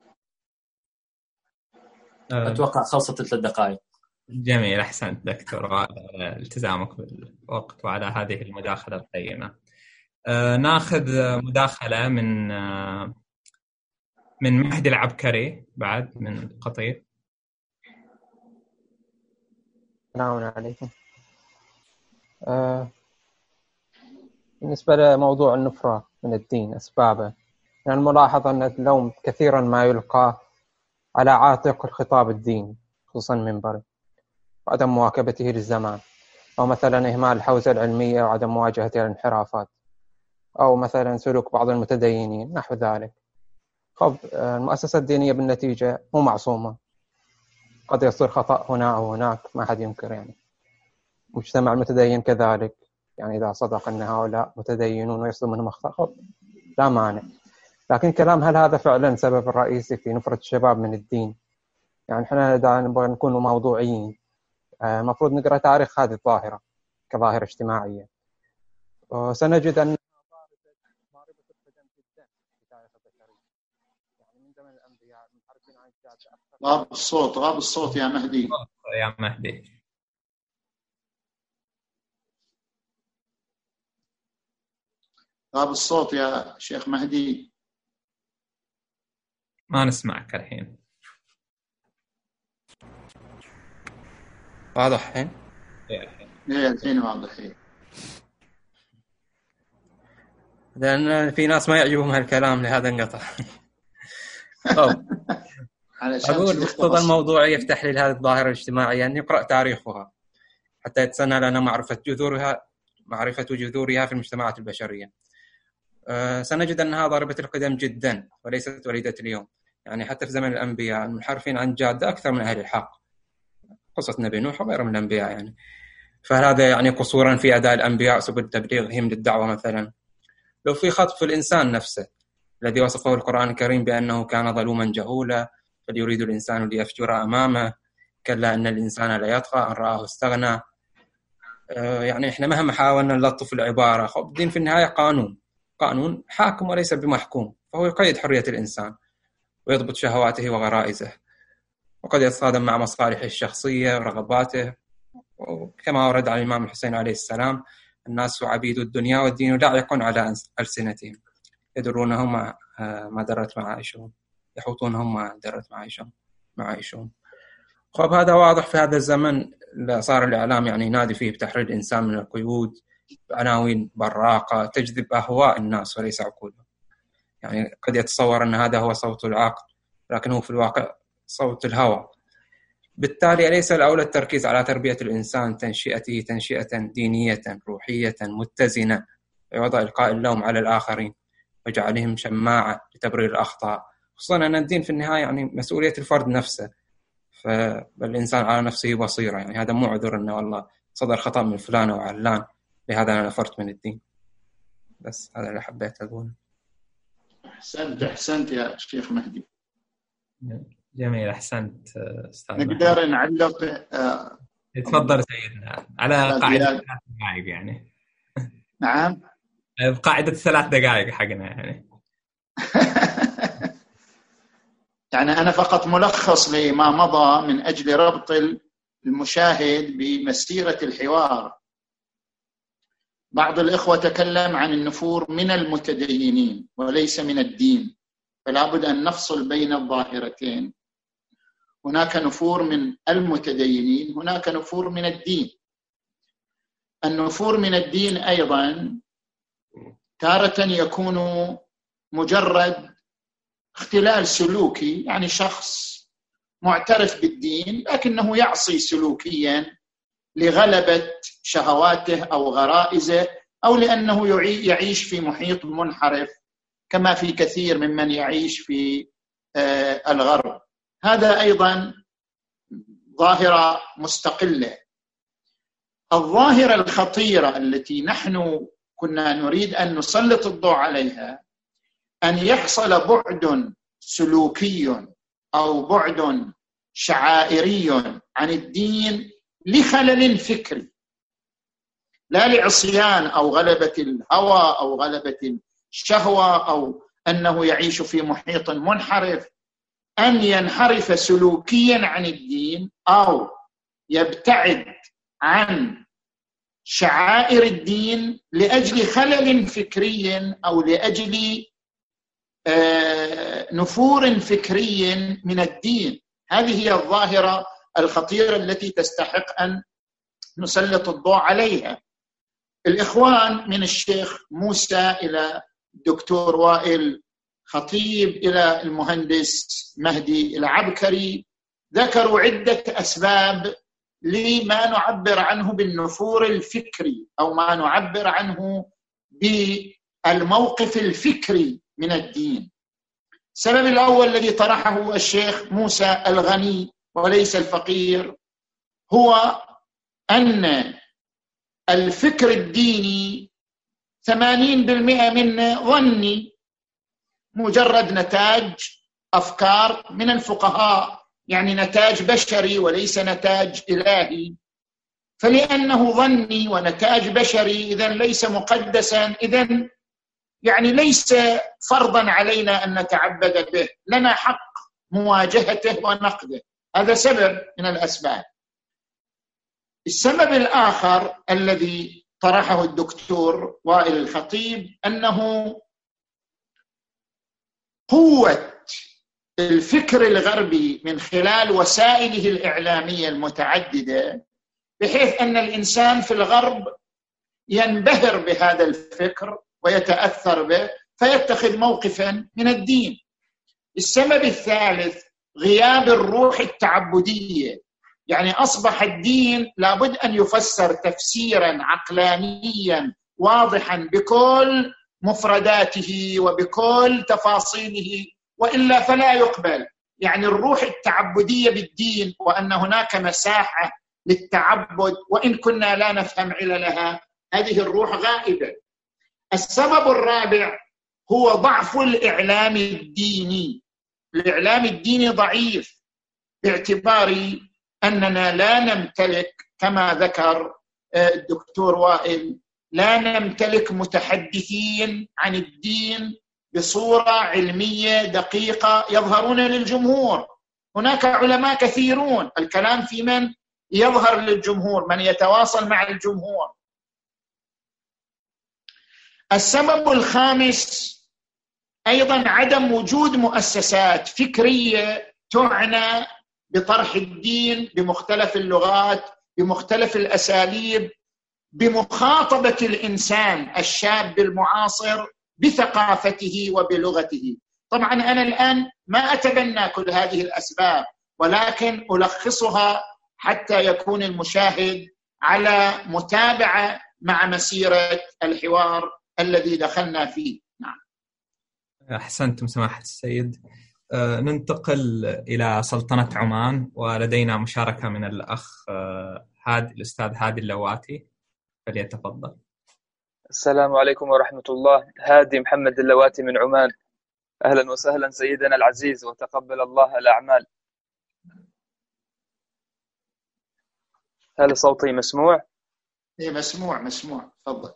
أتوقع خلصت ثلاث دقائق. جميل، أحسنت دكتور على التزامك بالوقت وعلى هذه المداخلة القيمة. آه، ناخذ مداخلة من آه، من مهدي العبكري بعد من قطيف. السلام عليكم. آه، بالنسبة لموضوع النفرة من الدين أسبابه، يعني الملاحظ أن اللوم كثيرا ما يلقى على عاتق الخطاب الديني خصوصا منبري وعدم مواكبته للزمان، أو مثلا إهمال الحوزة العلمية وعدم مواجهة الانحرافات، أو مثلا سلوك بعض المتدينين نحو ذلك. طب المؤسسة الدينية بالنتيجة مو معصومة، قد يصير خطأ هنا أو هناك، ما حد ينكر. يعني مجتمع المتدين كذلك، يعني إذا صدق أن هؤلاء متدينون ويصدر منهم أخطاء لا مانع. لكن كلام هل هذا فعلا سبب الرئيسي في نفرة الشباب من الدين؟ يعني احنا إذا نبغى نكون موضوعيين المفروض نقرأ تاريخ هذه الظاهرة كظاهرة اجتماعية، وسنجد أن ضاربة القدم جدا في تاريخ البشرية، يعني من زمن الأنبياء المحاربين عن الجادة أكثر. غاب الصوت غاب الصوت يا مهدي. يا مهدي غاب الصوت يا شيخ مهدي. ما نسمعك الحين. واضح الحين؟ ايه الحين واضح. لأن في ناس ما يعجبهم هالكلام لهذا انقطع. طب أقول مقتضى الموضوع يفتح لي هذه الظاهرة الاجتماعية أن يقرأ تاريخها حتى يتسنى لنا معرفة جذورها معرفة جذورها في المجتمعات البشرية. أه سنجد أنها ضاربة القدم جدا وليست وليدة اليوم. يعني حتى في زمن الأنبياء المنحرفين عن جادة أكثر من أهل الحق، قصة نبي نوح وغيره من الأنبياء يعني. فهذا يعني قصورا في أداء الأنبياء سبل تبليغهم للدعوة مثلا. لو في خطف في الإنسان نفسه الذي وصفه القرآن الكريم بأنه كان ظلوما جهولا فليريد الإنسان ليفجر أمامه كلا أن الإنسان لا يطغى أن رآه استغنى. أه يعني إحنا مهما حاولنا نلطف العبارة، خب الدين في النهاية قانون قانون حاكم وليس بمحكوم، فهو يقيد حرية الإنسان ويضبط شهواته وغرائزه، وقد يتصادم مع مصالحه الشخصية ورغباته. وكما ورد عن الإمام الحسين عليه السلام: الناس عبيد الدنيا والدين لاعق على ألسنتهم يدرونهم ما درت معايشهم يحوطونهم ما درت معايشهم معايشهم. خب هذا واضح في هذا الزمن صار الإعلام يعني ينادي فيه بتحرير الإنسان من القيود بعناوين براقة تجذب أهواء الناس وليس عقولهم. يعني قد يتصور أن هذا هو صوت العقل، لكن هو في الواقع صوت الهوى. بالتالي ليس الأولى التركيز على تربية الإنسان تنشئته تنشئة دينية روحية متزنة ووضع إلقاء اللوم على الآخرين وجعلهم شماعة لتبرير الأخطاء، خصوصا أن الدين في النهاية يعني مسؤولية الفرد نفسه، فالإنسان على نفسه بصيرة. يعني هذا مو عذر أنه والله صدر خطأ من فلان أو علان لهذا أنا نفرت من الدين. بس هذا اللي حبيت أقوله. أحسنت أحسنت يا شيخ مهدي. جميل أحسنت أستاذ. نقدر نعلق آه تفضل سيدنا على قاعدة ثلاث دقائق يعني. نعم قاعدة ثلاث دقائق حقنا يعني. يعني أنا فقط ملخص لما مضى من أجل ربط المشاهد بمسيرة الحوار. بعض الإخوة تكلم عن النفور من المتدينين وليس من الدين، فلا بد أن نفصل بين الظاهرتين. هناك نفور من المتدينين، هناك نفور من الدين. النفور من الدين أيضا تارة يكون مجرد اختلال سلوكي، يعني شخص معترف بالدين لكنه يعصي سلوكيا لغلبة شهواته أو غرائزه أو لأنه يعيش في محيط منحرف كما في كثير ممن يعيش في الغرب. هذا أيضا ظاهرة مستقلة. الظاهرة الخطيرة التي نحن كنا نريد أن نسلط الضوء عليها أن يحصل بعد سلوكي أو بعد شعائري عن الدين لخلل فكري، لا لعصيان أو غلبة الهوى أو غلبة الشهوة أو أنه يعيش في محيط منحرف. أن ينحرف سلوكيا عن الدين أو يبتعد عن شعائر الدين لأجل خلل فكري أو لأجل نفور فكري من الدين. هذه هي الظاهرة الخطيرة التي تستحق أن نسلط الضوء عليها. الإخوان من الشيخ موسى إلى الدكتور وائل خطيب إلى المهندس مهدي العبكري ذكروا عدة أسباب لما نعبر عنه بالنفور الفكري أو ما نعبر عنه بالموقف الفكري من الدين. السبب الأول الذي طرحه الشيخ موسى الغني وليس الفقير هو أن الفكر الديني ثمانين بالمئة منه ظني، مجرد نتاج أفكار من الفقهاء، يعني نتاج بشري وليس نتاج إلهي. فلأنه ظني ونتاج بشري إذن ليس مقدسا، إذن يعني ليس فرضا علينا أن نتعبد به، لنا حق مواجهته ونقده. هذا سبب من الأسباب. السبب الآخر الذي طرحه الدكتور وائل الخطيب أنه قوة الفكر الغربي من خلال وسائله الإعلامية المتعددة، بحيث أن الإنسان في الغرب ينبهر بهذا الفكر ويتأثر به فيتخذ موقفا من الدين. السبب الثالث غياب الروح التعبدية، يعني أصبح الدين لابد أن يفسر تفسيرا عقلانيا واضحا بكل مفرداته وبكل تفاصيله، وإلا فلا يقبل. يعني الروح التعبدية بالدين وأن هناك مساحة للتعبد وإن كنا لا نفهم عللها، هذه الروح غائبة. السبب الرابع هو ضعف الإعلام الديني. الإعلام الديني ضعيف باعتبار أننا لا نمتلك كما ذكر الدكتور وائل، لا نمتلك متحدثين عن الدين بصورة علمية دقيقة يظهرون للجمهور. هناك علماء كثيرون، الكلام في من يظهر للجمهور، من يتواصل مع الجمهور. السبب الخامس أيضا عدم وجود مؤسسات فكرية تعنى بطرح الدين بمختلف اللغات بمختلف الأساليب، بمخاطبة الإنسان الشاب المعاصر بثقافته وبلغته. طبعا أنا الآن ما أتبنى كل هذه الأسباب، ولكن ألخصها حتى يكون المشاهد على متابعة مع مسيرة الحوار الذي دخلنا فيه. نعم. أحسنتم سماحة السيد. أه ننتقل إلى سلطنة عمان، ولدينا مشاركة من الأخ أه هادي الأستاذ هادي اللواتي، فليتفضل. السلام عليكم ورحمة الله. هادي محمد اللواتي من عمان. أهلا وسهلا سيدنا العزيز، وتقبل الله الأعمال. هل صوتي مسموع؟ إيه مسموع مسموع، تفضل.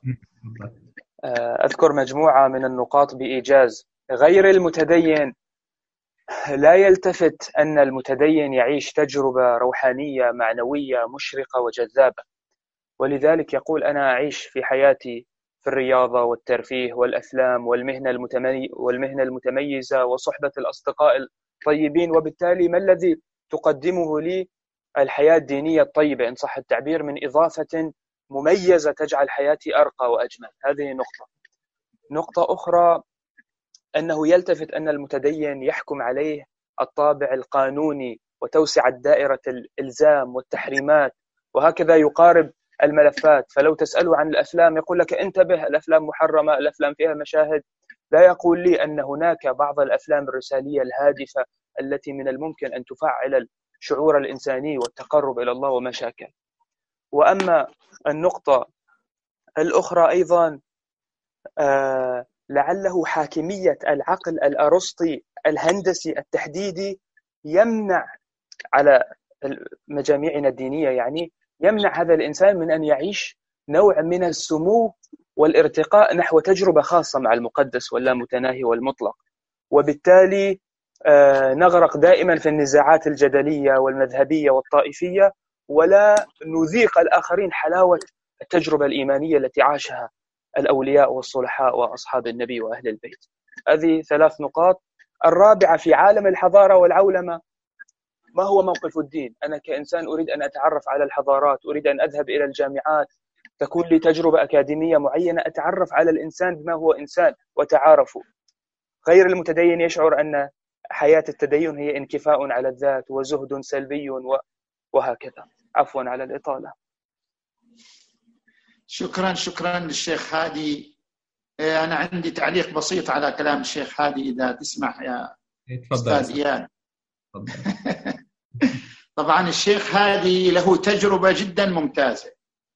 أذكر مجموعة من النقاط بإيجاز. غير المتدين لا يلتفت أن المتدين يعيش تجربة روحانية معنوية مشرقة وجذابة، ولذلك يقول أنا أعيش في حياتي في الرياضة والترفيه والأفلام والمهنة, المتمي... والمهنة المتميزة وصحبة الأصدقاء الطيبين، وبالتالي ما الذي تقدمه لي؟ الحياة الدينية الطيبة إن صح التعبير، من إضافة مميزة تجعل حياتي أرقى وأجمل. هذه نقطة. نقطة أخرى أنه يلتفت أن المتدين يحكم عليه الطابع القانوني وتوسع دائرة الإلزام والتحريمات، وهكذا يقارب الملفات. فلو تسأله عن الأفلام يقول لك انتبه، الأفلام محرمة، الأفلام فيها مشاهد. لا يقول لي أن هناك بعض الأفلام الرسالية الهادفة التي من الممكن أن تفعل الشعور الإنساني والتقرب إلى الله وما شاكل. وأما النقطة الأخرى أيضا آه لعله حاكمية العقل الأرسطي الهندسي التحديدي يمنع على مجاميعنا الدينية، يعني يمنع هذا الإنسان من أن يعيش نوع من السمو والارتقاء نحو تجربة خاصة مع المقدس واللامتناهي والمطلق. وبالتالي آه نغرق دائما في النزاعات الجدلية والمذهبية والطائفية، ولا نذيق الآخرين حلاوة التجربة الإيمانية التي عاشها الأولياء والصلحاء وأصحاب النبي وأهل البيت. هذه ثلاث نقاط. الرابعة في عالم الحضارة والعولمة، ما هو موقف الدين؟ أنا كإنسان أريد أن أتعرف على الحضارات، أريد أن أذهب إلى الجامعات، تكون لي تجربة أكاديمية معينة أتعرف على الإنسان بما هو إنسان وتعارفوا. غير المتدين يشعر أن حياة التدين هي انكفاء على الذات وزهد سلبي وهكذا. عفوا على الإطالة. شكرا شكرا للشيخ هادي. أنا عندي تعليق بسيط على كلام الشيخ هادي إذا تسمح يا أستاذ إياد. طبعا الشيخ هادي له تجربة جدا ممتازة.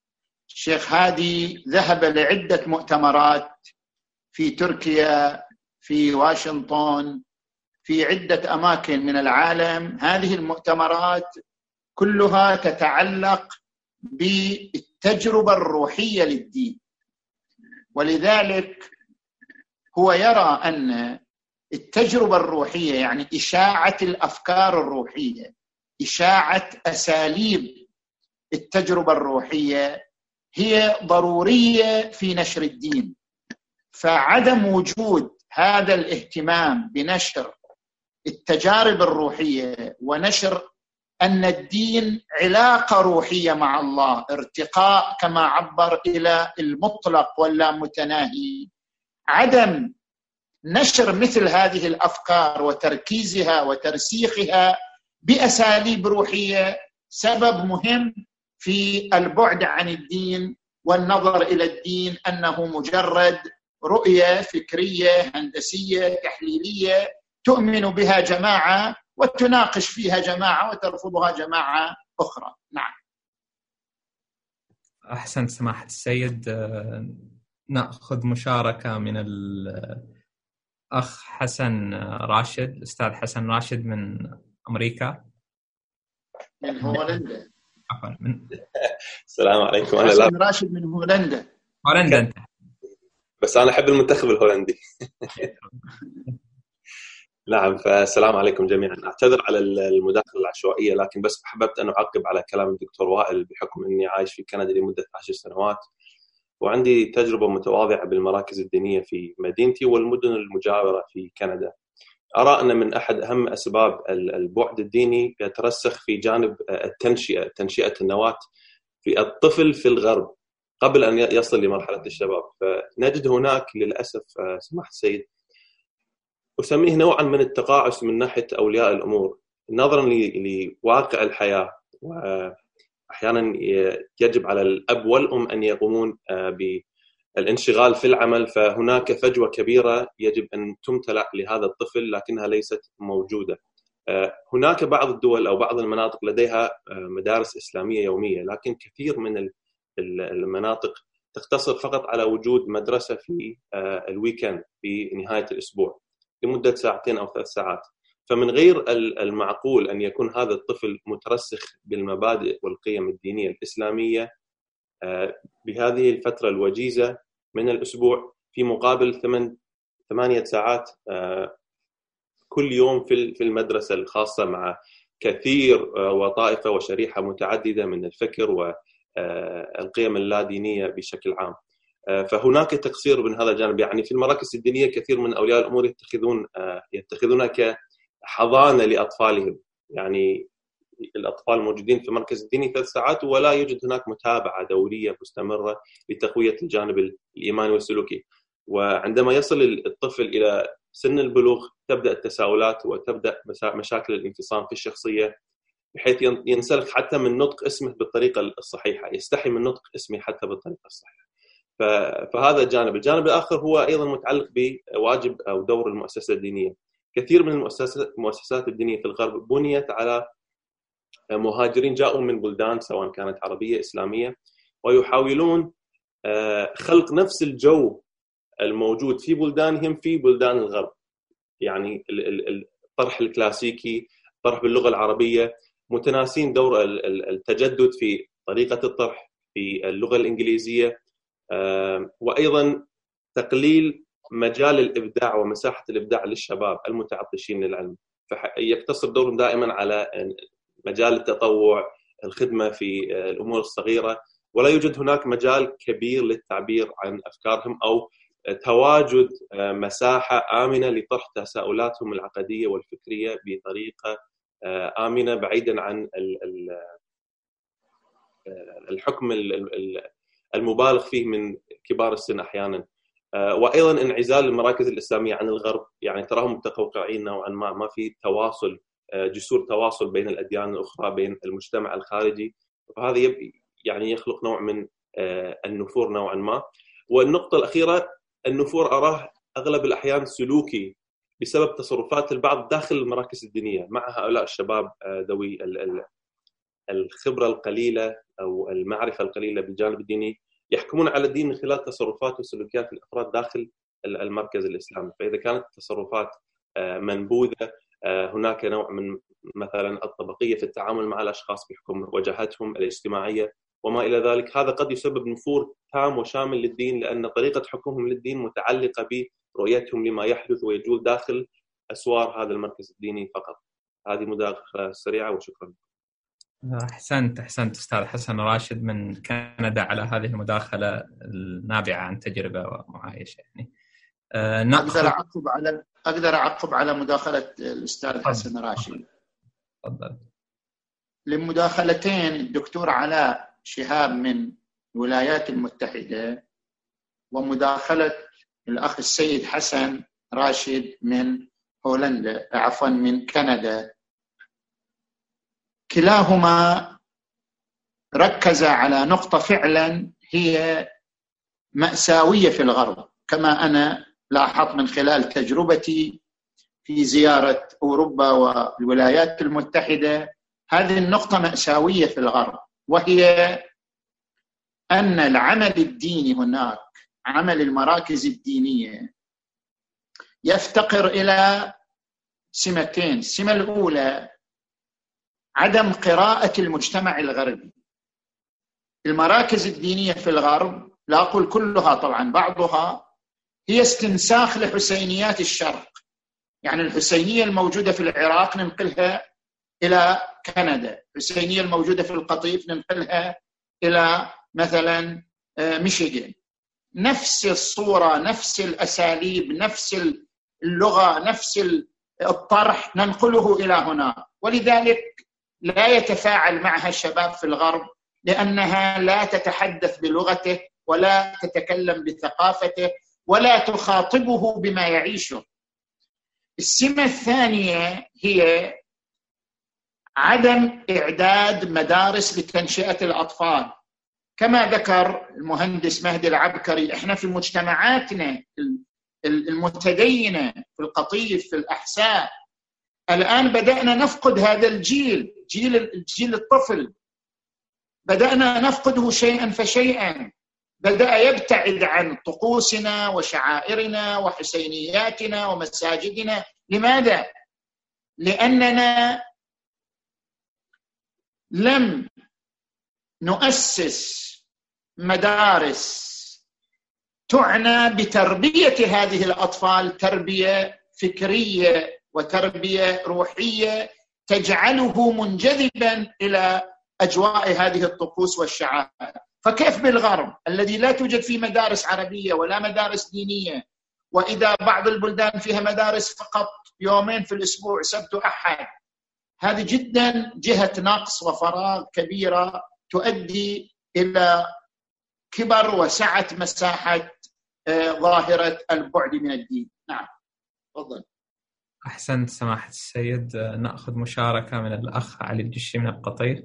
الشيخ هادي ذهب لعدة مؤتمرات في تركيا في واشنطن، في عدة أماكن من العالم. هذه المؤتمرات كلها تتعلق بالتجربة الروحية للدين، ولذلك هو يرى أن التجربة الروحية يعني إشاعة الأفكار الروحية، إشاعة أساليب التجربة الروحية هي ضرورية في نشر الدين. فعدم وجود هذا الاهتمام بنشر التجارب الروحية ونشر أن الدين علاقة روحية مع الله، ارتقاء كما عبر إلى المطلق ولا متناهي، عدم نشر مثل هذه الأفكار وتركيزها وترسيخها بأساليب روحية سبب مهم في البعد عن الدين والنظر إلى الدين أنه مجرد رؤية فكرية هندسية تحليلية تؤمن بها جماعة وتناقش فيها جماعة وترفضها جماعة أخرى. نعم. أحسنت سماحة السيد. نأخذ مشاركة من الأخ حسن راشد، الأستاذ حسن راشد من أمريكا، من هولندا. عفوا من السلام عليكم. أنا حسن راشد من هولندا. هولندا أنت؟ بس أنا أحب المنتخب الهولندي. نعم، فالسلام عليكم جميعا. أعتذر على المداخلة العشوائية، لكن بس حببت أن أعقب على كلام الدكتور وائل بحكم أني عايش في كندا لمدة عشر سنوات وعندي تجربة متواضعة بالمراكز الدينية في مدينتي والمدن المجاورة في كندا. أرى أن من أحد أهم أسباب البعد الديني يترسخ في جانب التنشئة، تنشئة النواة في الطفل في الغرب قبل أن يصل لمرحلة الشباب. فنجد هناك للأسف سماحة السيد أسميه نوعا من التقاعس من ناحية أولياء الأمور نظرا لواقع الحياة، وأحيانا يجب على الأب والأم أن يقومون بالانشغال في العمل، فهناك فجوة كبيرة يجب أن تمتلأ لهذا الطفل لكنها ليست موجودة. هناك بعض الدول أو بعض المناطق لديها مدارس إسلامية يومية، لكن كثير من المناطق تقتصر فقط على وجود مدرسة في الويكند في نهاية الأسبوع لمدة ساعتين أو ثلاث ساعات. فمن غير المعقول أن يكون هذا الطفل مترسخ بالمبادئ والقيم الدينية الإسلامية بهذه الفترة الوجيزة من الأسبوع في مقابل ثمان ثمانية ساعات كل يوم في المدرسة الخاصة مع كثير وطائفة وشريحة متعددة من الفكر والقيم اللادينية بشكل عام. فهناك تقصير من هذا الجانب. يعني في المراكز الدينية كثير من أولياء الأمور يتخذون يتخذونها كحضانة لأطفالهم، يعني الأطفال موجودين في المركز الديني ثلاث ساعات ولا يوجد هناك متابعة دورية مستمرة لتقوية الجانب الإيماني والسلوكي. وعندما يصل الطفل إلى سن البلوغ تبدأ التساؤلات وتبدأ مشاكل الانفصام في الشخصية، بحيث ينسلخ حتى من نطق اسمه بالطريقة الصحيحة، يستحي من نطق اسمه حتى بالطريقة الصحيحة. فهذا الجانب. الجانب الآخر هو أيضا متعلق بواجب أو دور المؤسسة الدينية. كثير من المؤسسات الدينية في الغرب بنيت على مهاجرين جاءوا من بلدان سواء كانت عربية إسلامية، ويحاولون خلق نفس الجو الموجود في بلدانهم في بلدان الغرب. يعني الطرح الكلاسيكي، طرح باللغة العربية، متناسين دور التجدد في طريقة الطرح في اللغة الإنجليزية، وأيضا تقليل مجال الإبداع ومساحة الإبداع للشباب المتعطشين للعلم. فيقتصر دورهم دائما على مجال التطوع، الخدمة في الأمور الصغيرة، ولا يوجد هناك مجال كبير للتعبير عن أفكارهم أو تواجد مساحة آمنة لطرح تساؤلاتهم العقدية والفكرية بطريقة آمنة بعيدا عن الحكم المبالغ فيه من كبار السن أحيانا. وأيضا انعزال المراكز الإسلامية عن الغرب، يعني تراهم متقوقعين نوعا ما، ما في تواصل، جسور تواصل بين الأديان الأخرى، بين المجتمع الخارجي، فهذا يعني يخلق نوع من النفور نوعا ما. والنقطة الأخيرة، النفور أراه أغلب الأحيان سلوكي بسبب تصرفات البعض داخل المراكز الدينية مع هؤلاء الشباب ذوي الخبرة القليلة أو المعرفة القليلة بالجانب الديني، يحكمون على الدين من خلال تصرفات وسلوكيات الأفراد داخل المركز الإسلامي. فإذا كانت التصرفات منبوذة، هناك نوع من مثلا الطبقية في التعامل مع الأشخاص بحكم وجهتهم الاجتماعية وما إلى ذلك، هذا قد يسبب نفور تام وشامل للدين، لأن طريقة حكمهم للدين متعلقة برؤيتهم لما يحدث ويجول داخل أسوار هذا المركز الديني فقط. هذه مداخلة سريعة وشكرا. أحسنت أحسنت أستاذ حسن راشد من كندا على هذه المداخلة النابعة عن تجربة ومعايشة. يعني أه أقدر أعقب على أقدر أعقب على مداخلة الأستاذ حسن راشد. تفضل. لمداخلتين الدكتور علاء شهاب من الولايات المتحدة ومداخلة الأخ السيد حسن راشد من هولندا عفوا من كندا، كلاهما ركز على نقطة فعلا هي مأساوية في الغرب، كما أنا لاحظت من خلال تجربتي في زيارة أوروبا والولايات المتحدة. هذه النقطة مأساوية في الغرب، وهي أن العمل الديني هناك، عمل المراكز الدينية، يفتقر إلى سمتين. السمة الأولى عدم قراءة المجتمع الغربي. المراكز الدينية في الغرب، لا أقول كلها طبعا، بعضها هي استنساخ لحسينيات الشرق. يعني الحسينية الموجودة في العراق ننقلها إلى كندا، الحسينية الموجودة في القطيف ننقلها إلى مثلا ميشيغان. نفس الصورة، نفس الأساليب، نفس اللغة، نفس الطرح ننقله إلى هنا، ولذلك لا يتفاعل معها الشباب في الغرب، لأنها لا تتحدث بلغته ولا تتكلم بثقافته ولا تخاطبه بما يعيشه. السمة الثانية هي عدم إعداد مدارس لتنشئة الأطفال. كما ذكر المهندس مهدي العبكري، إحنا في مجتمعاتنا المتدينة في القطيف في الأحساء الآن بدأنا نفقد هذا الجيل، جيل جيل الطفل، بدأنا نفقده شيئا فشيئا، بدأ يبتعد عن طقوسنا وشعائرنا وحسينياتنا ومساجدنا. لماذا؟ لأننا لم نؤسس مدارس تعنى بتربية هذه الأطفال تربية فكرية وتربية روحية تجعله منجذبا إلى أجواء هذه الطقوس والشعائر. فكيف بالغرب الذي لا توجد فيه مدارس عربية ولا مدارس دينية، وإذا بعض البلدان فيها مدارس فقط يومين في الأسبوع سبت وأحد؟ هذه جدا جهة نقص وفراغ كبيرة تؤدي إلى كبر وسعة مساحة ظاهرة البعد من الدين. نعم تفضل. أحسنت سماحة السيد. نأخذ مشاركة من الأخ علي الجشي من القطيف.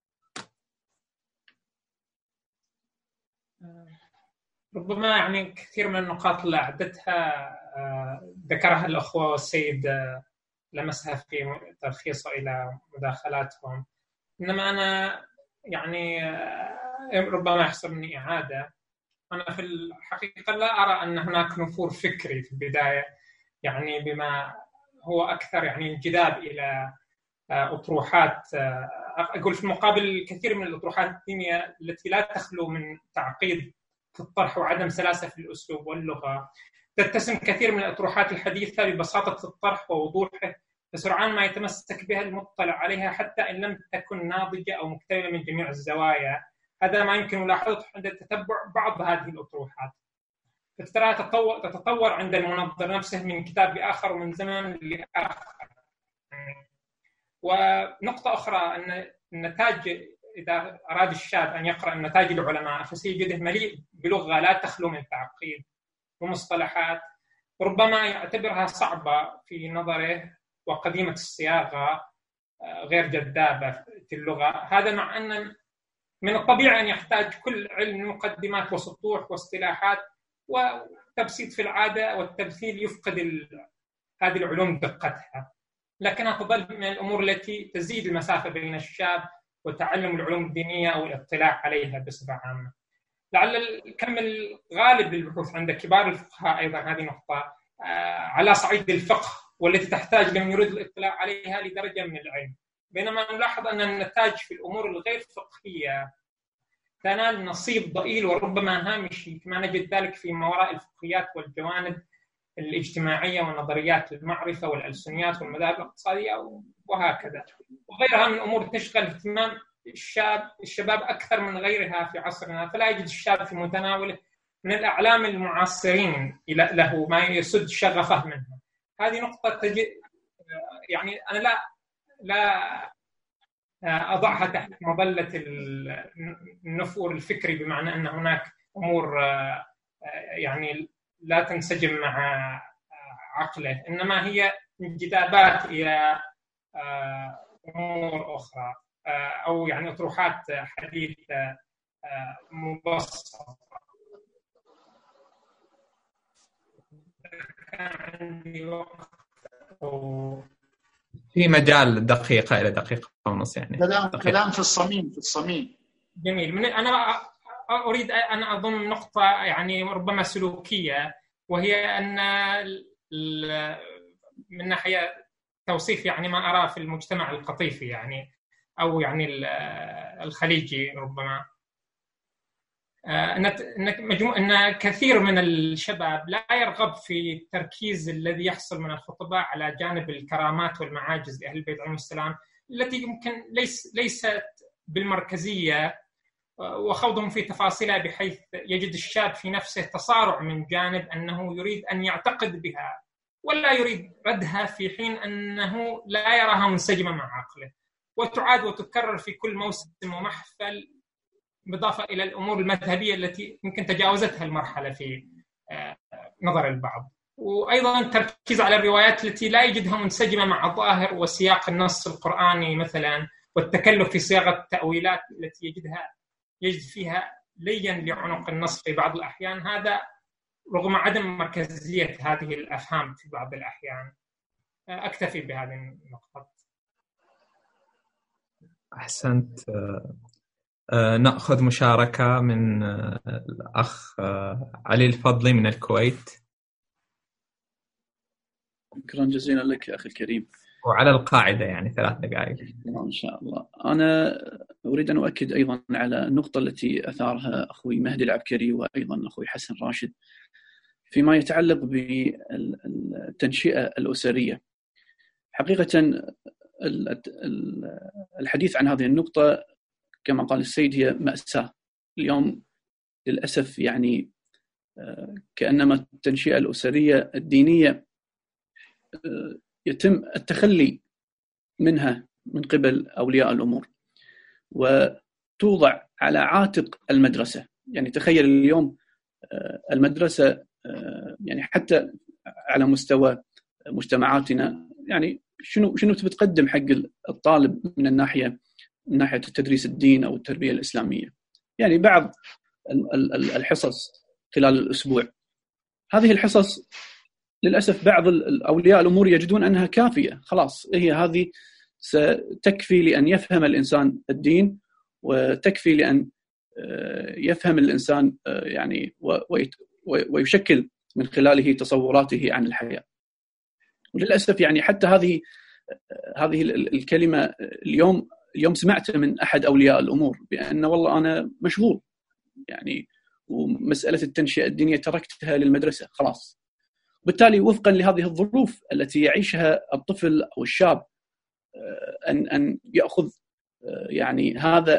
ربما يعني كثير من النقاط اللي عدتها ذكرها الأخوة والسيد لمسها في تلخيصه إلى مداخلاتهم، إنما أنا يعني ربما يحصلني إعادة. أنا في الحقيقة لا أرى أن هناك نفور فكري في البداية، يعني بما هو أكثر يعني انجذاب إلى أطروحات، أقول في المقابل كثير من الأطروحات الدينية التي لا تخلو من تعقيد في الطرح وعدم سلاسة في الأسلوب واللغة. تتسم كثير من الأطروحات الحديثة ببساطة الطرح ووضوحه، فسرعان ما يتمسك بها المطلع عليها حتى إن لم تكن ناضجة أو مكتملة من جميع الزوايا. هذا ما يمكن ملاحظته عند تتبع بعض هذه الأطروحات، فترى تتطور, تتطور عند المنظر نفسه من كتاب لآخر ومن زمن لآخر. ونقطة أخرى أن النتاج، إذا أراد الشاب أن يقرأ النتاج العلماء فسيجده مليء بلغة لا تخلو من تعقيد ومصطلحات ربما يعتبرها صعبة في نظره وقديمة الصياغة غير جذابة في اللغة. هذا مع أن من الطبيعي أن يحتاج كل علم مقدمات وسطوح واصطلاحات وتبسيط في العادة، والتمثيل يفقد هذه العلوم دقتها، لكنها تظل من الأمور التي تزيد المسافة بين الشاب وتعلم العلوم الدينية أو الاطلاع عليها بصفة عامة. لعل الكم الغالب للبحوث عند كبار الفقهاء أيضا هذه نقطة على صعيد الفقه، والتي تحتاج لمن يريد الاطلاع عليها لدرجة من العلم، بينما نلاحظ أن النتائج في الأمور الغير فقهية تنال نصيب ضئيل وربما هامشي، كما نجد ذلك في ما وراء الفقهيات والجوانب الاجتماعية ونظريات المعرفة والألسنيات والمذاهب الاقتصادية وهكذا، وغيرها من أمور تشغل اهتمام الشاب الشباب أكثر من غيرها في عصرنا. فلا يجد الشاب في متناوله من الأعلام المعاصرين له ما يسد شغفه منها. هذه نقطة تجد يعني أنا لا لا أضعها تحت مظلة النفور الفكري، بمعنى أن هناك أمور يعني لا تنسجم مع عقله، إنما هي انجذابات إلى أمور أخرى أو يعني أطروحات حديثة مبسطة. كان عندي وقت أو في مجال دقيقة إلى دقيقة ونص يعني. كلام كلام في الصميم في الصميم. جميل. من أنا أريد أن أضم نقطة يعني ربما سلوكية، وهي أن من ناحية توصيف يعني ما أراه في المجتمع القطيفي يعني أو يعني الخليجي ربما، أن مجموع أن كثير من الشباب لا يرغب في التركيز الذي يحصل من الخطباء على جانب الكرامات والمعاجز لأهل البيت عليهم السلام، التي يمكن ليس ليست بالمركزية، وخوضهم في تفاصيلها بحيث يجد الشاب في نفسه تصارع من جانب أنه يريد أن يعتقد بها ولا يريد ردها، في حين أنه لا يراها منسجمة مع عقله، وتعاد وتكرر في كل موسم ومحفل، بالإضافة إلى الأمور المذهبية التي يمكن تجاوزتها المرحلة في نظر البعض، وأيضا التركيز على الروايات التي لا يجدها منسجمة مع ظاهر وسياق النص القرآني مثلا، والتكلف في صياغة التأويلات التي يجدها يجد فيها لين لعنق النص في بعض الأحيان. هذا رغم عدم مركزية هذه الأفهام في بعض الأحيان. أكتفي بهذه النقطة. أحسنت. نأخذ مشاركة من الأخ علي الفضلي من الكويت. شكرا جزيلا لك يا أخي الكريم. وعلى القاعدة يعني ثلاث دقائق إن شاء الله. أنا أريد أن أؤكد أيضا على النقطة التي أثارها أخوي مهدي العبكري وأيضا أخوي حسن راشد فيما يتعلق بالتنشئة الأسرية. حقيقة الحديث عن هذه النقطة كما قال السيد هي مأساة اليوم للأسف، يعني كأنما التنشئة الأسرية الدينية يتم التخلي منها من قبل أولياء الأمور وتوضع على عاتق المدرسة. يعني تخيل اليوم المدرسة يعني حتى على مستوى مجتمعاتنا يعني شنو شنو بتقدم حق الطالب من الناحية من ناحية التدريس الدين أو التربية الإسلامية. يعني بعض الحصص خلال الأسبوع، هذه الحصص للأسف بعض أولياء الأمور يجدون أنها كافية، خلاص هي هذه ستكفي لأن يفهم الإنسان الدين وتكفي لأن يفهم الإنسان يعني ويشكل من خلاله تصوراته عن الحياة. وللأسف يعني حتى هذه هذه الكلمة اليوم اليوم سمعت من أحد أولياء الأمور بأن والله أنا مشغول يعني ومسألة التنشئة الدينية تركتها للمدرسة خلاص. بالتالي وفقا لهذه الظروف التي يعيشها الطفل أو الشاب أن أن يأخذ يعني هذا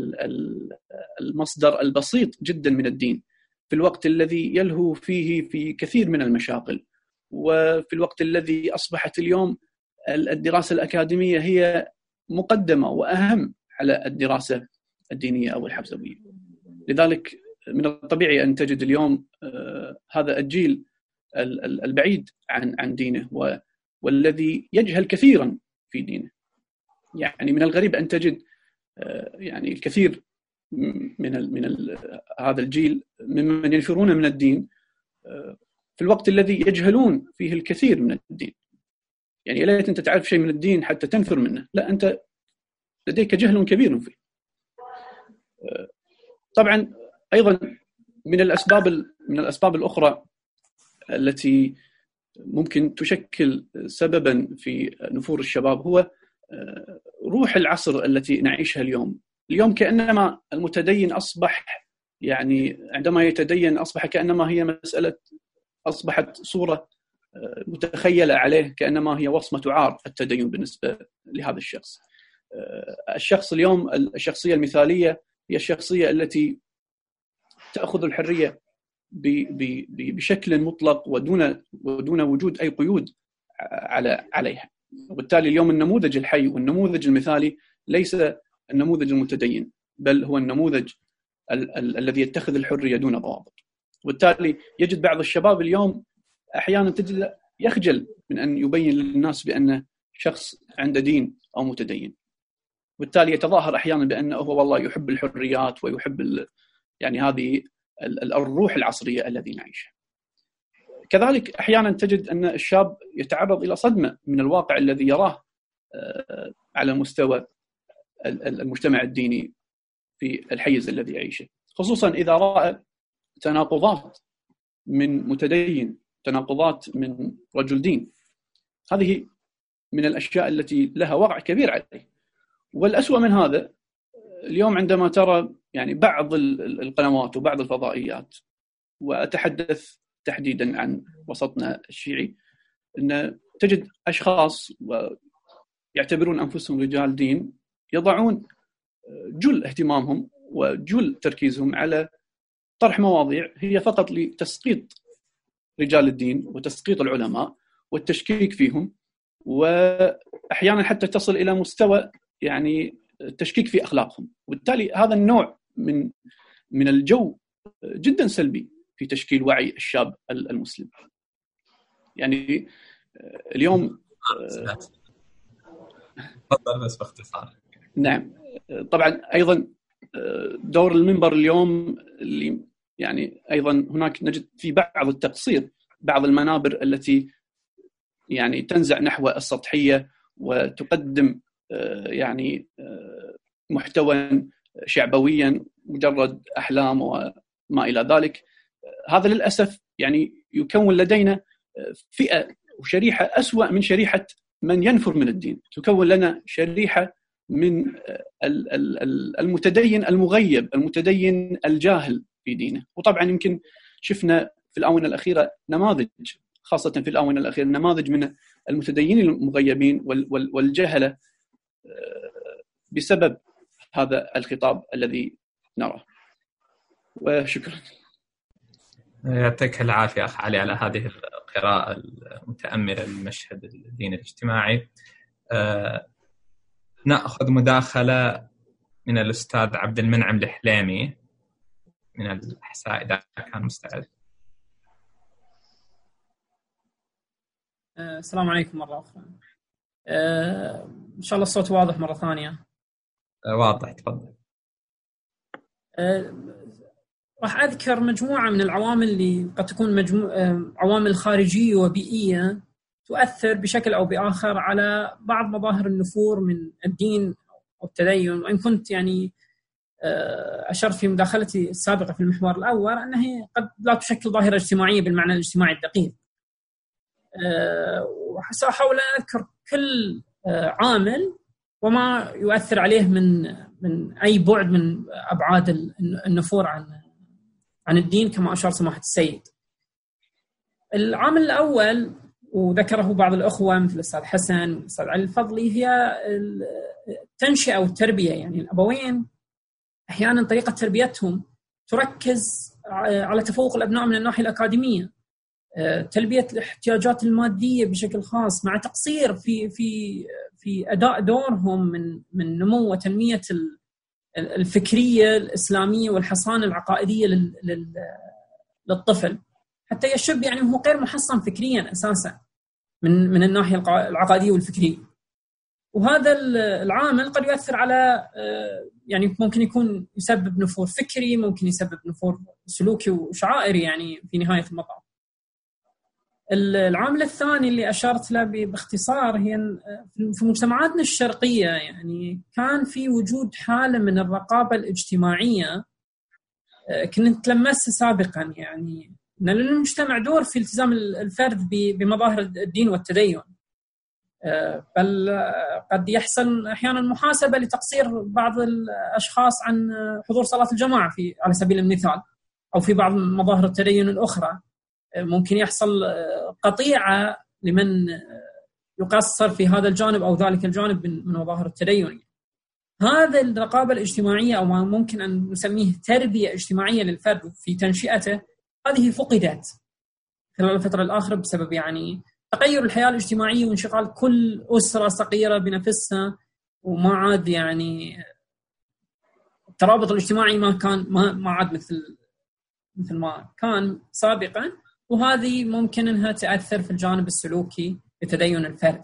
المصدر البسيط جدا من الدين في الوقت الذي يلهو فيه في كثير من المشاغل، وفي الوقت الذي أصبحت اليوم الدراسة الأكاديمية هي مقدمة وأهم على الدراسة الدينية أو الحفظوية. لذلك من الطبيعي أن تجد اليوم هذا الجيل البعيد عن عن دينه والذي يجهل كثيرا في دينه. يعني من الغريب أن تجد يعني الكثير من ال من ال هذا الجيل ممن ينفرون من الدين في الوقت الذي يجهلون فيه الكثير من الدين. يعني ليت أنت تعرف شيء من الدين حتى تنفر منه، لا أنت لديك جهل كبير فيه. طبعا أيضا من الأسباب من الأسباب الأخرى التي ممكن تشكل سببا في نفور الشباب هو روح العصر التي نعيشها اليوم. اليوم كأنما المتدين أصبح يعني عندما يتدين أصبح كأنما هي مسألة، أصبحت صورة متخيلة عليه، كأنما هي وصمة عار التدين بالنسبة لهذا الشخص. الشخص اليوم الشخصية المثالية هي الشخصية التي تأخذ الحرية بشكل مطلق ودون ودون وجود أي قيود على عليها. وبالتالي اليوم النموذج الحي والنموذج المثالي ليس النموذج المتدين، بل هو النموذج ال- ال- الذي يتخذ الحرية دون ضوابط. وبالتالي يجد بعض الشباب اليوم أحيانا تجد يخجل من أن يبين للناس بأنه شخص عنده دين أو متدين، وبالتالي يتظاهر أحيانا بأنه هو والله يحب الحريات ويحب ال... يعني هذه الروح العصرية التي نعيشها. كذلك أحيانا تجد أن الشاب يتعرض إلى صدمة من الواقع الذي يراه على مستوى المجتمع الديني في الحيز الذي يعيشه، خصوصا إذا رأى تناقضات من متدين، تناقضات من رجل دين. هذه من الأشياء التي لها وقع كبير عليه. والأسوأ من هذا اليوم عندما ترى يعني بعض القنوات وبعض الفضائيات، وأتحدث تحديدا عن وسطنا الشيعي، أن تجد أشخاص يعتبرون أنفسهم رجال دين يضعون جل اهتمامهم وجل تركيزهم على طرح مواضيع هي فقط لتسقيط رجال الدين وتسقيط العلماء والتشكيك فيهم، وأحيانا حتى تصل إلى مستوى يعني التشكيك في أخلاقهم. وبالتالي هذا النوع من من الجو جدا سلبي في تشكيل وعي الشاب المسلم. يعني اليوم تفضل بس باختصار. نعم، طبعا أيضا دور المنبر اليوم اللي يعني أيضا هناك نجد في بعض التقصير، بعض المنابر التي يعني تنزع نحو السطحية وتقدم يعني محتوى شعبويا مجرد أحلام وما إلى ذلك. هذا للأسف يعني يكون لدينا فئة وشريحة أسوأ من شريحة من ينفر من الدين، تكون لنا شريحة من المتدين المغيب، المتدين الجاهل في دينه. وطبعا يمكن شفنا في الآونة الأخيرة نماذج، خاصة في الآونة الأخيرة نماذج من المتدينين المغيبين والجهلة بسبب هذا الخطاب الذي نراه. وشكرا. يعطيك العافية أخ علي على هذه القراءة المتأملة للمشهد الديني الاجتماعي. أه نأخذ مداخلة من الأستاذ عبد المنعم الحليمي من الأحساء إذا كان مستعد. أه السلام عليكم مرة أخرى. أه إن شاء الله الصوت واضح مرة ثانية. أه واضح، تفضل. أه راح أذكر مجموعة من العوامل اللي قد تكون مجموعة عوامل خارجية وبيئية تؤثر بشكل أو بآخر على بعض مظاهر النفور من الدين أو التدين. وإن كنت يعني أشرت في مداخلتي السابقة في المحور الأول أنها قد لا تشكل ظاهرة اجتماعية بالمعنى الاجتماعي الدقيق، وسأحاول أن أذكر كل عامل وما يؤثر عليه من من أي بعد من أبعاد النفور عن عن الدين كما أشار سماحة السيد. العامل الأول وذكره بعض الأخوة مثل الأستاذ حسن والأستاذ علي الفضلي هي التنشئة والتربية. يعني الأبوين أحيانا طريقة تربيتهم تركز على تفوق الأبناء من الناحية الأكاديمية، تلبية الاحتياجات المادية بشكل خاص، مع تقصير في في في أداء دورهم من من نمو وتنمية الفكرية الإسلامية والحصانة العقائدية للطفل، حتى يشب يعني هو غير محصن فكريا أساسا من من الناحية العقائدية والفكرية. وهذا العامل قد يؤثر على يعني ممكن يكون يسبب نفور فكري، ممكن يسبب نفور سلوكي وشعائري يعني في نهاية المطاف. العامل الثاني اللي أشرت له باختصار هي في مجتمعاتنا الشرقية يعني كان في وجود حالة من الرقابة الاجتماعية كنت لمسها سابقا، يعني أن للمجتمع دور في التزام الفرد بمظاهر الدين والتدين، بل قد يحصل أحيانا محاسبة لتقصير بعض الأشخاص عن حضور صلاة الجماعة في على سبيل المثال، أو في بعض مظاهر التدين الأخرى ممكن يحصل قطيعة لمن يقصر في هذا الجانب أو ذلك الجانب من مظاهر التدين. هذا الرقابة الاجتماعية أو ما ممكن أن نسميه تربية اجتماعية للفرد في تنشئته، هذه فقدت خلال الفترة الأخيرة بسبب يعني تغير الحياة الاجتماعية وانشغال كل أسرة صغيرة بنفسها، وما عاد يعني الترابط الاجتماعي ما كان ما ما عاد مثل مثل ما كان سابقا، وهذه ممكن أنها تأثر في الجانب السلوكي لتدين الفرد.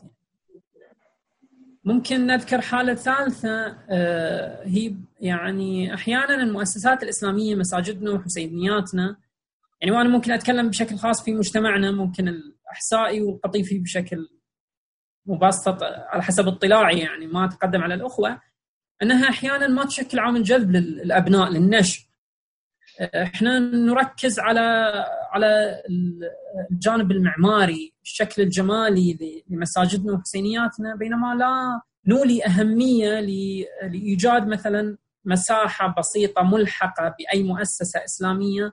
ممكن نذكر حالة ثالثة هي يعني أحيانا المؤسسات الإسلامية، مساجدنا وحسينياتنا، يعني وأنا ممكن أتكلم بشكل خاص في مجتمعنا، ممكن الأحسائي والقطيفي بشكل مبسط على حسب اطلاعي، يعني ما أتقدم على الأخوة، أنها أحيانا ما تشكل عامل جذب للأبناء للنشء. إحنا نركز على على الجانب المعماري، الشكل الجمالي لمساجدنا وحسينياتنا، بينما لا نولي أهمية لإيجاد مثلا مساحة بسيطة ملحقة بأي مؤسسة إسلامية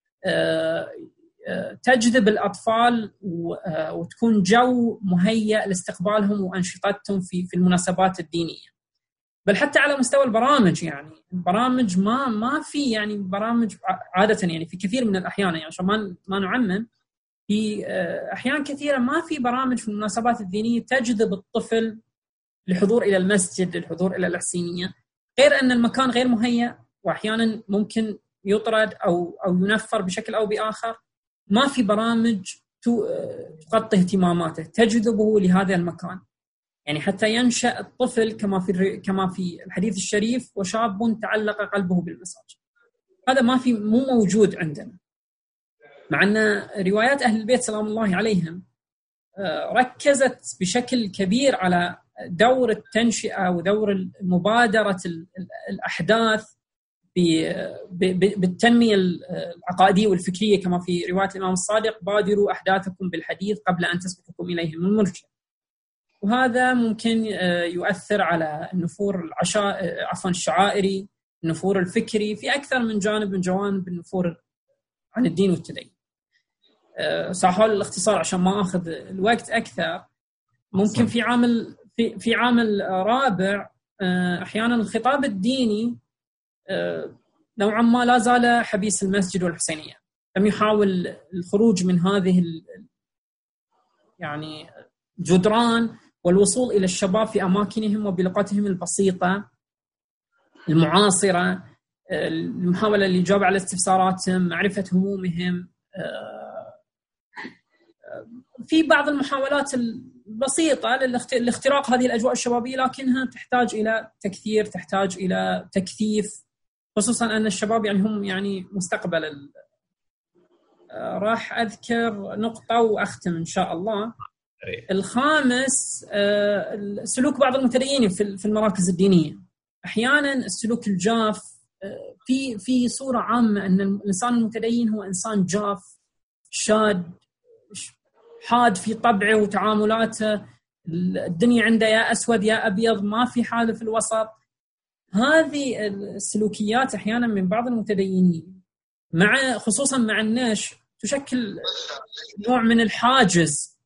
تجذب الأطفال وتكون جو مهيئ لاستقبالهم وأنشطتهم في في المناسبات الدينية. بل حتى على مستوى البرامج، يعني البرامج ما ما في يعني برامج عادة، يعني في كثير من الأحيان، يعني عشان ما ما نعمم، في أحيان كثيرة ما في برامج في المناسبات الدينية تجذب الطفل للحضور إلى المسجد، للحضور إلى الحسينية، غير أن المكان غير مهيئ، وأحيانا ممكن يطرد أو أو ينفر بشكل أو بآخر. ما في برامج تغطي اهتماماته تجذبه لهذا المكان، يعني حتى ينشأ الطفل كما في كما في الحديث الشريف: وشاب تعلق قلبه بالمساجد. هذا ما في مو موجود عندنا، مع أن روايات أهل البيت سلام الله عليهم ركزت بشكل كبير على دور التنشئة ودور مبادرة الأحداث بالتنمية العقائدية والفكرية، كما في رواية الإمام الصادق: بادروا أحداثكم بالحديث قبل أن تسبقكم إليه من مرجع. وهذا ممكن يؤثر على النفور العشاء عفوا الشعائري، النفور الفكري، في أكثر من جانب من جوانب النفور عن الدين والتدين. سأحاول الاختصار عشان ما أخذ الوقت أكثر. ممكن في عامل في في عامل رابع، أحيانا الخطاب الديني نوعا ما لا زال حبيس المسجد والحسينية، لم يحاول الخروج من هذه يعني جدران والوصول إلى الشباب في أماكنهم وبلغتهم البسيطة المعاصرة، المحاولة للإجابة على استفساراتهم، معرفة همومهم. في بعض المحاولات البسيطة لاختراق هذه الأجواء الشبابية، لكنها تحتاج إلى تكثير، تحتاج إلى تكثيف، خصوصا أن الشباب يعني هم يعني مستقبل ال... راح أذكر نقطة وأختم إن شاء الله. الخامس سلوك بعض المتدينين في المراكز الدينية. أحيانا السلوك الجاف، في في صورة عامة أن الإنسان المتدين هو إنسان جاف، شاد، حاد في طبعه وتعاملاته، الدنيا عنده يا أسود يا أبيض، ما في حاله في الوسط. هذه السلوكيات أحيانا من بعض المتدينين مع خصوصا مع الناس تشكل نوع من الحاجز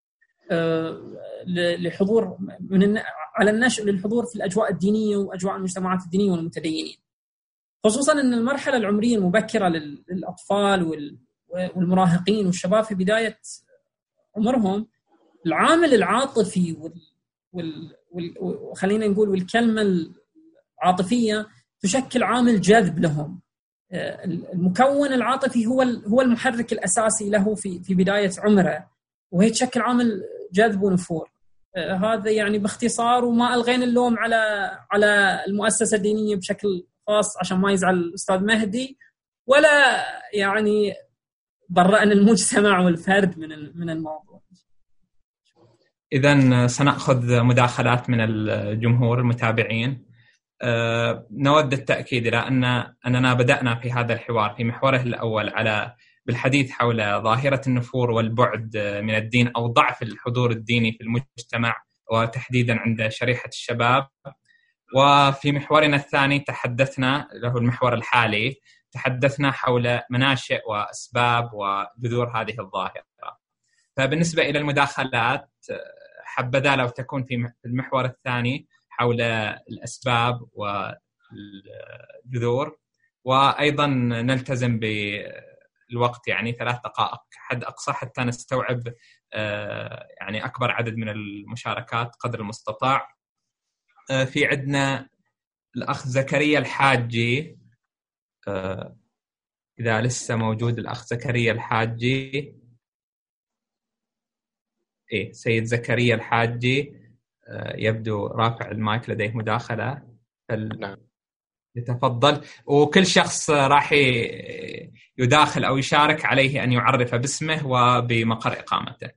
لحضور من على النشء للحضور في الأجواء الدينية وأجواء المجتمعات الدينية والمتدينين، خصوصا أن المرحلة العمرية المبكرة للأطفال والمراهقين والشباب في بداية عمرهم، العامل العاطفي وال, وال... وال... خلينا نقول والكلمة العاطفية تشكل عامل جذب لهم. المكون العاطفي هو هو المحرك الأساسي له في في بداية عمره، وهي تشكل عامل جذب ونفور. هذا يعني باختصار، وما ألغين اللوم على على المؤسسة الدينية بشكل خاص عشان ما يزعل الأستاذ مهدي، ولا يعني برأنا المجتمع والفرد من من الموضوع. إذن سنأخذ مداخلات من الجمهور المتابعين. نود التأكيد إلى أن أننا بدأنا في هذا الحوار في محوره الأول على بالحديث حول ظاهرة النفور والبعد من الدين أو ضعف الحضور الديني في المجتمع وتحديدا عند شريحة الشباب. وفي محورنا الثاني تحدثنا له المحور الحالي تحدثنا حول مناشئ وأسباب وجذور هذه الظاهرة. فبالنسبة إلى المداخلات حبذا لو تكون في المحور الثاني حول الأسباب والجذور، وأيضا نلتزم بالوقت يعني ثلاث دقائق حد أقصى حتى نستوعب يعني أكبر عدد من المشاركات قدر المستطاع. في عندنا الأخ زكريا الحاجي، إذا لسه موجود الأخ زكريا الحاجي. إيه سيد زكريا الحاجي يبدو رافع المايك لديه مداخلة، نعم يتفضل. وكل شخص راح يداخل أو يشارك عليه أن يعرف باسمه وبمقر إقامته.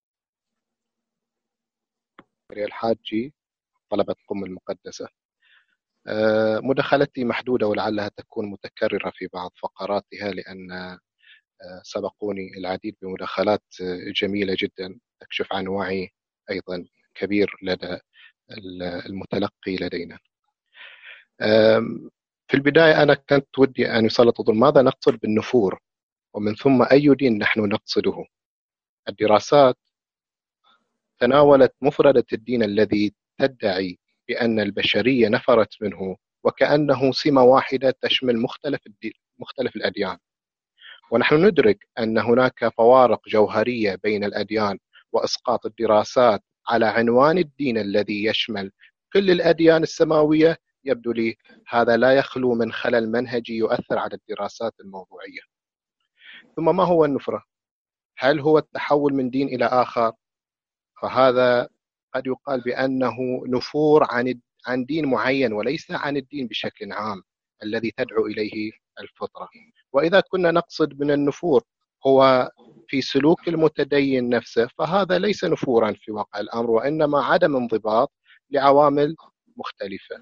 زكريا الحاجي، طلبة قم المقدسة. مداخلتي محدودة ولعلها تكون متكررة في بعض فقراتها، لأن سبقوني العديد بمداخلات جميلة جدا تكشف عن وعي أيضا كبير لدى المتلقي لدينا. في البداية أنا كنت ودي أن يسلط الضوء ماذا نقصد بالنفور، ومن ثم أي دين نحن نقصده. الدراسات تناولت مفردة الدين الذي تدعي بأن البشرية نفرت منه وكأنه سمة واحدة تشمل مختلف مختلف الأديان، ونحن ندرك أن هناك فوارق جوهرية بين الأديان، وإسقاط الدراسات على عنوان الدين الذي يشمل كل الأديان السماوية يبدو لي هذا لا يخلو من خلل منهجي يؤثر على الدراسات الموضوعية. ثم ما هو النفرة؟ هل هو التحول من دين إلى آخر؟ فهذا قد يقال بأنه نفور عن عن دين معين وليس عن الدين بشكل عام الذي تدعو إليه الفطرة. وإذا كنا نقصد من النفور هو في سلوك المتدين نفسه، فهذا ليس نفورا في واقع الأمر، وإنما عدم انضباط لعوامل مختلفة.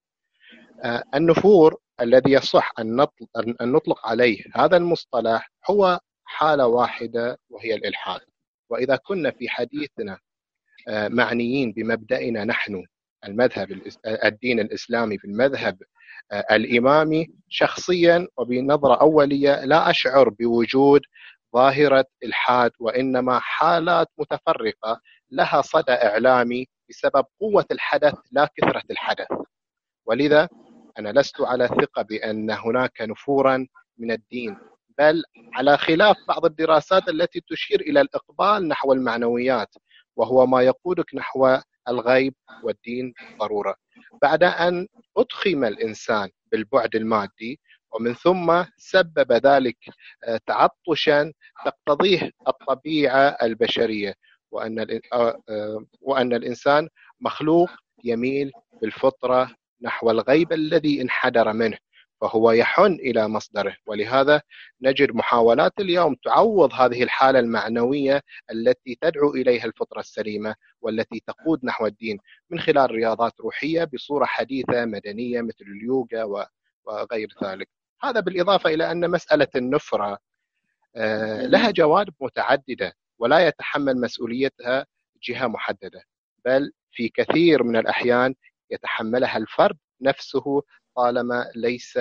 النفور الذي يصح أن نطلق عليه هذا المصطلح هو حالة واحدة وهي الإلحاد. وإذا كنا في حديثنا معنيين بمبدأنا نحن المذهب الدين الإسلامي في المذهب الإمامي، شخصيا وبنظرة أولية لا أشعر بوجود ظاهرة إلحاد، وإنما حالات متفرقة لها صدى إعلامي بسبب قوة الحدث لا كثرة الحدث. ولذا أنا لست على ثقة بأن هناك نفورا من الدين، بل على خلاف بعض الدراسات التي تشير إلى الإقبال نحو المعنويات، وهو ما يقودك نحو الغيب والدين ضرورة، بعد أن أضخم الإنسان بالبعد المادي ومن ثم سبب ذلك تعطشا تقتضيه الطبيعة البشرية، وأن وأن الإنسان مخلوق يميل بالفطرة نحو الغيب الذي انحدر منه، فهو يحن إلى مصدره. ولهذا نجد محاولات اليوم تعوض هذه الحالة المعنوية التي تدعو إليها الفطرة السليمة والتي تقود نحو الدين من خلال رياضات روحية بصورة حديثة مدنية مثل اليوغا وغير ذلك. هذا بالإضافة إلى أن مسألة النفرة لها جوانب متعددة ولا يتحمل مسؤوليتها جهة محددة، بل في كثير من الأحيان يتحملها الفرد نفسه طالما ليس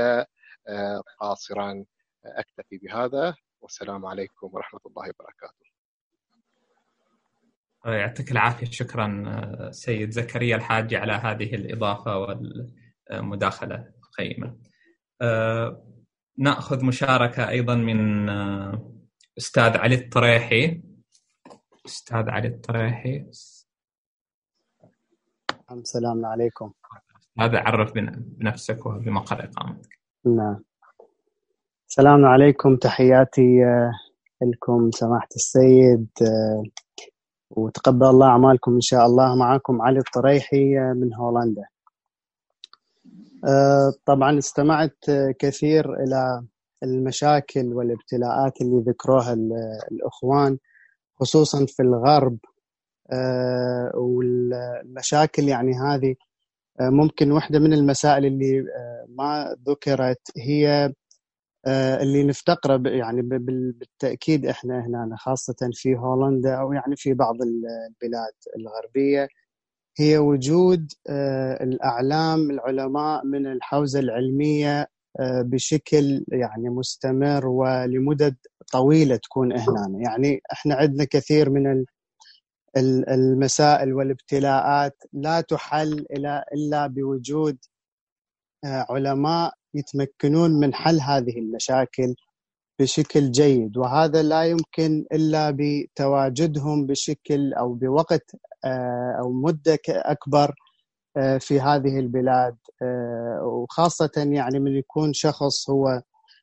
قاصرا. أكتفي بهذا والسلام عليكم ورحمة الله وبركاته. يعطيك العافية. شكرا سيد زكريا الحاجي على هذه الإضافة والمداخلة القيمة. نأخذ مشاركة أيضا من أستاذ علي الطريحي. أستاذ علي الطريحي، السلام عليكم. هذا عرف بنفسك وبمقر إقامتك. نعم، السلام عليكم، تحياتي لكم سماحة السيد، وتقبل الله أعمالكم إن شاء الله. معكم علي الطريحي من هولندا. طبعا استمعت كثير إلى المشاكل والابتلاءات اللي ذكروها الأخوان خصوصا في الغرب، والمشاكل يعني هذه ممكن واحدة من المسائل اللي ما ذكرت هي اللي نفتقره يعني بالتأكيد إحنا هنا خاصة في هولندا أو يعني في بعض البلاد الغربية، هي وجود الأعلام العلماء من الحوزة العلمية بشكل يعني مستمر ولمدد طويلة تكون هنا. يعني إحنا عندنا كثير من المسائل والابتلاءات لا تحل إلا بوجود علماء يتمكنون من حل هذه المشاكل بشكل جيد، وهذا لا يمكن إلا بتواجدهم بشكل أو بوقت أو مدة أكبر في هذه البلاد، وخاصة يعني من يكون شخص هو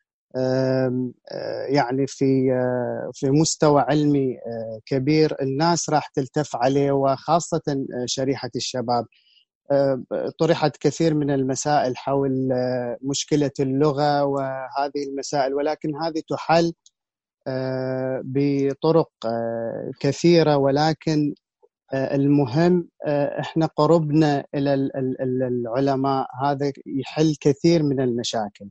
يعني في في مستوى علمي كبير، الناس راح تلتف عليه، وخاصة شريحة الشباب. طرحت كثير من المسائل حول مشكلة اللغة وهذه المسائل، ولكن هذه تحل بطرق كثيرة، ولكن المهم احنا قربنا إلى العلماء، هذا يحل كثير من المشاكل.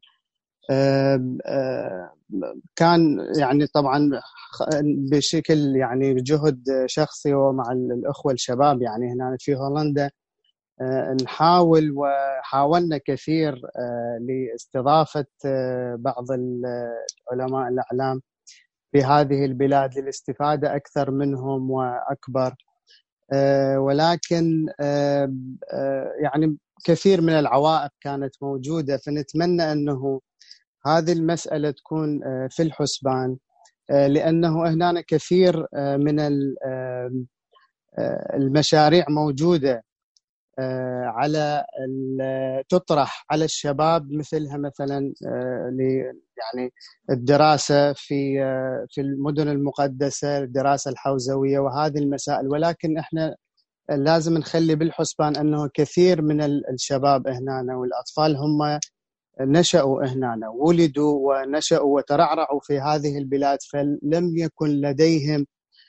كان يعني طبعا بشكل يعني جهد شخصي ومع الأخوة الشباب يعني هنا في هولندا نحاول وحاولنا كثير لاستضافة بعض العلماء الأعلام في هذه البلاد للاستفادة أكثر منهم وأكبر، ولكن يعني كثير من العوائق كانت موجودة، فنتمنى أنه هذه المسألة تكون في الحسبان، لأنه هنا كثير من المشاريع موجودة على تطرح على الشباب، مثلها مثلا يعني الدراسة في في المدن المقدسة، الدراسة الحوزوية وهذه المسائل، ولكن احنا لازم نخلي بالحسبان أنه كثير من الشباب هنا والأطفال هم نشأوا هنا، ولدوا ونشأوا وترعرعوا في هذه البلاد، فلم يكن لديهم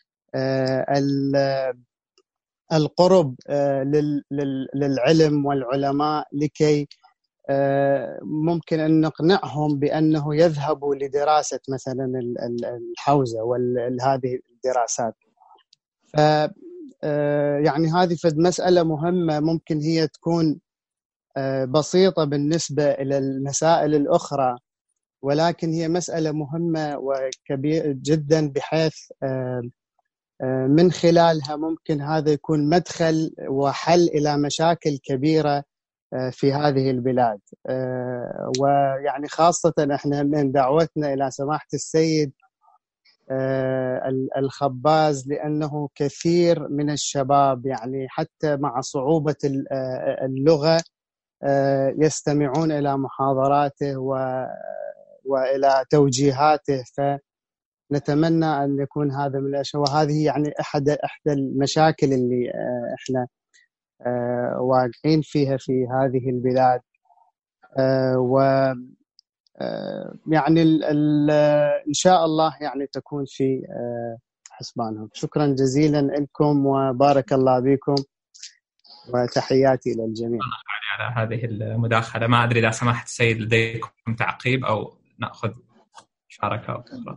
القرب للعلم والعلماء لكي ممكن أن نقنعهم بأنه يذهبوا لدراسة مثلا الحوزة وهذه الدراسات. ف يعني هذه فد مسألة مهمة، ممكن هي تكون بسيطة بالنسبة إلى المسائل الأخرى، ولكن هي مسألة مهمة وكبيرة جدا، بحيث من خلالها ممكن هذا يكون مدخل وحل إلى مشاكل كبيرة في هذه البلاد. ويعني خاصة احنا من دعوتنا إلى سماحة السيد الخباز، لأنه كثير من الشباب يعني حتى مع صعوبة اللغة يستمعون إلى محاضراته وإلى توجيهاته، فنتمنى أن يكون هذا من الأشياء، وهذه يعني أحد إحدى المشاكل اللي إحنا واقعين فيها في هذه البلاد. و يعني إن شاء الله يعني تكون في حسبانهم. شكرا جزيلا لكم وبارك الله بكم، وتحياتي للجميع. على هذه المداخلة، ما أدري إذا سمحت السيد لديكم تعقيب أو نأخذ مشاركة أخرى.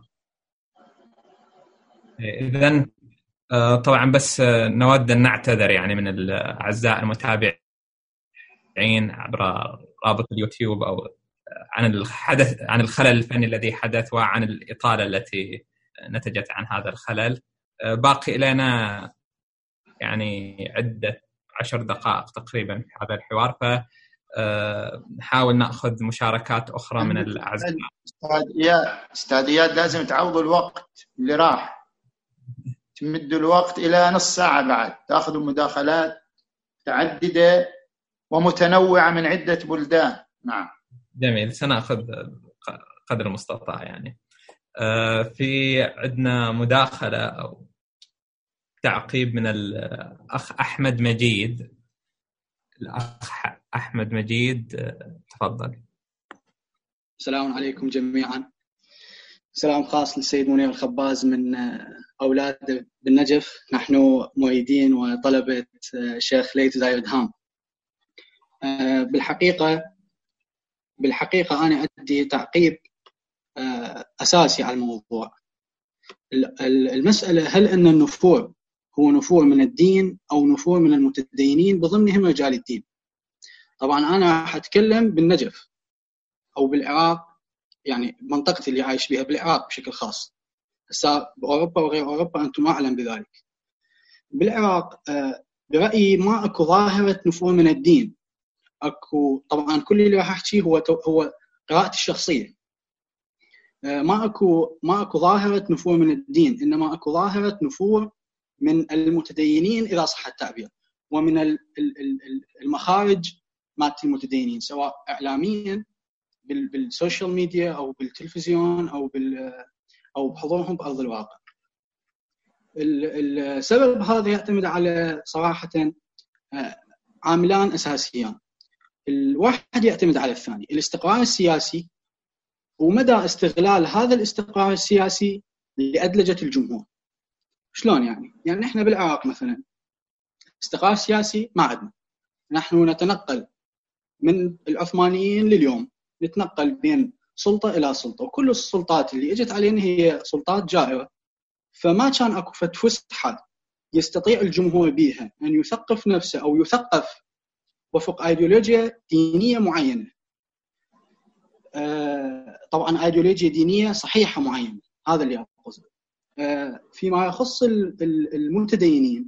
إذن طبعا بس نود أن نعتذر يعني من الأعزاء المتابعين عبر رابط اليوتيوب أو عن الحدث عن الخلل الفني الذي حدث وعن الإطالة التي نتجت عن هذا الخلل. باقي لنا يعني عدة عشر دقائق تقريبا في هذا الحوار، فنحاول نأخذ مشاركات أخرى من الأعزاء. أستاذ إياد لازم تعوضوا الوقت اللي راح، تمدوا الوقت إلى نص ساعة بعد، تأخذوا مداخلات متعددة ومتنوعة من عدة بلدان. نعم جميل، سنأخذ قدر المستطاع. يعني في عندنا مداخلة أو تعقيب من الأخ أحمد مجيد. الأخ أحمد مجيد تفضل. السلام عليكم جميعا. سلام خاص للسيد منير الخباز من أولاده بالنجف. نحن مؤيدين وطلبة الشيخ ليث زايد هام. بالحقيقة بالحقيقة أنا أدي تعقيب أساسي على الموضوع. المسألة هل أن النفور هو نفور من الدين أو نفور من المتدينين بضمنهم رجال الدين؟ طبعا أنا حتكلم بالنجف أو بالعراق، يعني منطقتي اللي عايش بها بالعراق بشكل خاص. هسه بأوروبا وغير أوروبا أنتم أعلم بذلك. بالعراق برأيي ما أكو ظاهرة نفور من الدين. أكو طبعا كل اللي راح أحكيه هو هو قراءتي الشخصية. ما أكو ما أكو ظاهرة نفور من الدين، إنما أكو ظاهرة نفور من المتدينين إذا صح التعبير، ومن المخارج مالت المتدينين سواء إعلاميا بالسوشيال ميديا أو بالتلفزيون أو بال أو بحضورهم بأرض الواقع. السبب هذا يعتمد على صراحة عاملان أساسيان. الواحد يعتمد على الثاني، الاستقرار السياسي ومدى استغلال هذا الاستقرار السياسي لأدلجة الجمهور. شلون يعني؟ يعني إحنا بالعراق مثلا استقرار سياسي ما عندنا، نحن نتنقل من العثمانيين لليوم، نتنقل بين سلطة إلى سلطة، وكل السلطات اللي اجت علينا هي سلطات جائرة، فما كان أكو فسحة يستطيع الجمهور بها أن يثقف نفسه أو يثقف وفق أيديولوجيا دينية معينة. آه طبعا أيديولوجيا دينية صحيحة معينة، هذا اللي أقصده. آه فيما يخص المتدينين،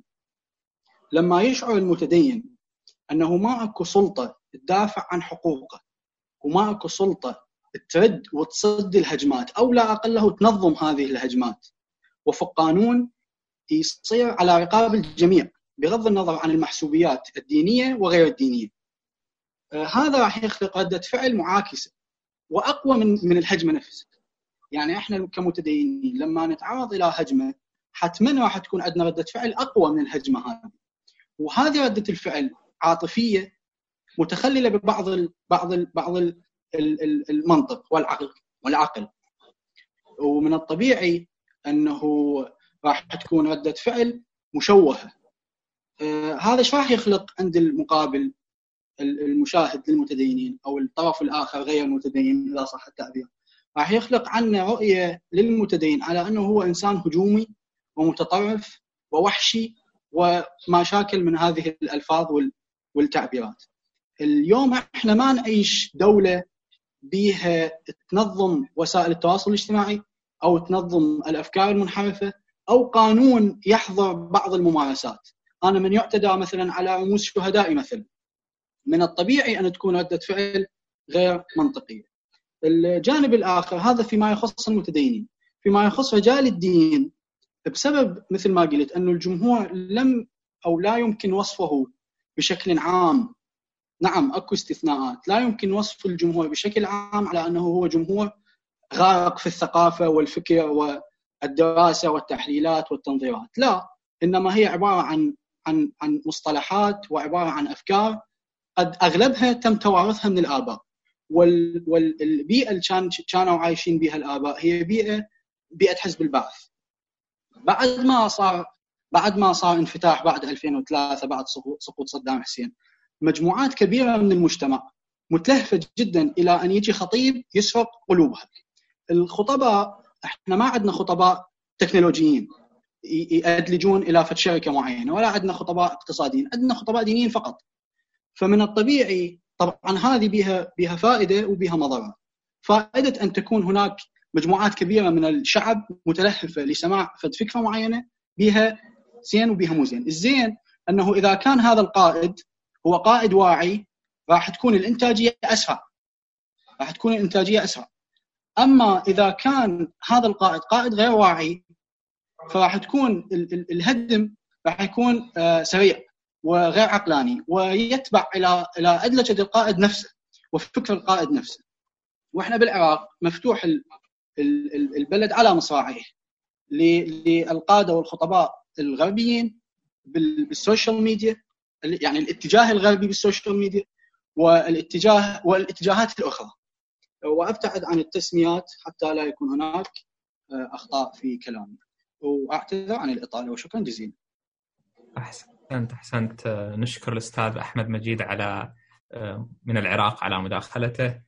لما يشعر المتدين أنه ما أكو سلطة تدافع عن حقوقه وما أكو سلطة ترد وتصد الهجمات أو لا أقله تنظم هذه الهجمات وفق قانون يصير على رقاب الجميع بغض النظر عن المحسوبيات الدينية وغير الدينية، آه هذا راح يخلق ردة فعل معاكسة وأقوى من من الهجمة نفسها. يعني إحنا كمتدينين لما نتعرض إلى هجمة حتماً راح تكون عندنا ردة فعل أقوى من الهجمة هذه، وهذه ردة الفعل عاطفية متخللة ببعض ال بعض ال بعض ال المنطق والعقل والعقل ومن الطبيعي أنه راح تكون ردة فعل مشوهة. آه هذا ايش راح يخلق عند المقابل المشاهد للمتدينين أو الطرف الآخر غير المتدين إذا صح التعبير؟ راح يخلق عنا رؤية للمتدين على أنه هو إنسان هجومي ومتطرف ووحشي وما شاكل من هذه الألفاظ والتعبيرات. اليوم احنا ما نعيش دولة بيها تنظم وسائل التواصل الاجتماعي أو تنظم الأفكار المنحرفة أو قانون يحظر بعض الممارسات. أنا من يعتدى مثلا على رموز شهدائي مثلا، من الطبيعي أن تكون ردة فعل غير منطقية. الجانب الآخر هذا فيما يخص المتدينين. فيما يخص رجال الدين، بسبب مثل ما قلت أنه الجمهور لم أو لا يمكن وصفه بشكل عام، نعم أكو استثناءات، لا يمكن وصف الجمهور بشكل عام على أنه هو جمهور غارق في الثقافة والفكر والدراسة والتحليلات والتنظيرات، لا، إنما هي عبارة عن عن عن مصطلحات وعبارة عن أفكار قد أغلبها تم توارثها من الآباء، وال والبيئة اللي كان كانوا عايشين بها الآباء هي بيئة بيئة حزب البعث. بعد ما صار بعد ما صار انفتاح بعد ألفين وثلاثة بعد سقوط صدام حسين، مجموعات كبيرة من المجتمع متلهفة جدا إلى أن يجي خطيب يسرق قلوبها. الخطباء، احنا ما عندنا خطباء تكنولوجيين يأدلجون إلى فد شركة معينة، ولا عندنا خطباء اقتصاديين، عندنا خطباء دينيين فقط. فمن الطبيعي طبعا هذه بها بها فائدة وبها مضرة. فائدة أن تكون هناك مجموعات كبيرة من الشعب متلهفة لسماع فد فكرة معينة، بها زين وبها مو زين. الزين أنه إذا كان هذا القائد هو قائد واعي راح تكون الإنتاجية أسرع، راح تكون الإنتاجية أسرع. أما إذا كان هذا القائد قائد غير واعي فراح تكون الهدم راح يكون سريع وغير عقلاني، ويتبع إلى إلى أدلجة القائد نفسه وفكر القائد نفسه. وإحنا بالعراق مفتوح البلد على مصراعيه للقادة والخطباء الغربيين بالسوشيال ميديا، يعني الاتجاه الغربي بالسوشيال ميديا والاتجاه والاتجاهات الأخرى. وأبتعد عن التسميات حتى لا يكون هناك أخطاء في كلامي، وأعتذر عن الإطالة، وشكرا جزيلا. أحسنت أحسنت نشكر الأستاذ أحمد مجيد على من العراق على مداخلته.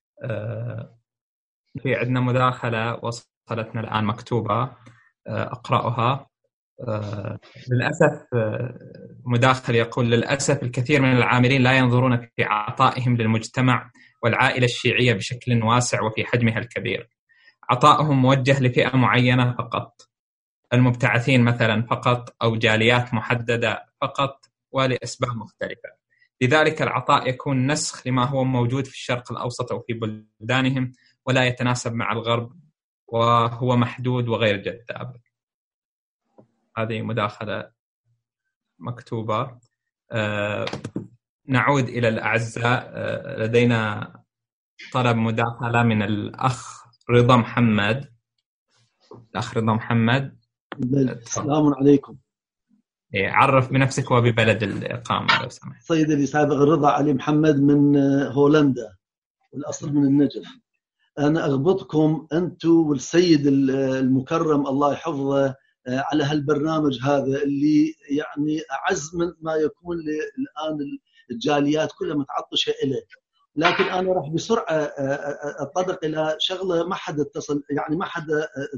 في عندنا مداخلة وصلتنا الآن مكتوبة أقرأها. للأسف مداخل يقول: للأسف الكثير من العاملين لا ينظرون في عطائهم للمجتمع والعائلة الشيعية بشكل واسع وفي حجمها الكبير. عطائهم موجه لفئة معينة فقط، المبتعثين مثلا فقط، أو جاليات محددة فقط، ولأسباب مختلفة. لذلك العطاء يكون نسخ لما هو موجود في الشرق الأوسط أو في بلدانهم، ولا يتناسب مع الغرب، وهو محدود وغير جذاب. هذه مداخلة مكتوبة. أه نعود إلى الأعزاء. أه لدينا طلب مداخلة من الأخ رضا محمد. الأخ رضا محمد، السلام عليكم. عرف بنفسك وببلد الإقامة لو سمحت. سيد اللي سابق الرضا علي محمد من هولندا، والأصل من النجف. أنا أغبطكم أنتم والسيد المكرم الله يحفظه على هالبرنامج هذا اللي يعني أعز من ما يكون الآن الجاليات كلها متعطشة إليه. لكن أنا راح بسرعة أتطرق إلى شغلة ما حد اتصل، يعني ما حد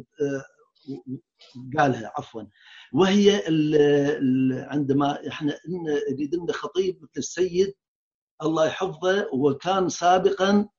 قالها عفوا، وهي ال ال عندما احنا نريد لنا خطيب مثل السيد الله يحفظه، وكان سابقا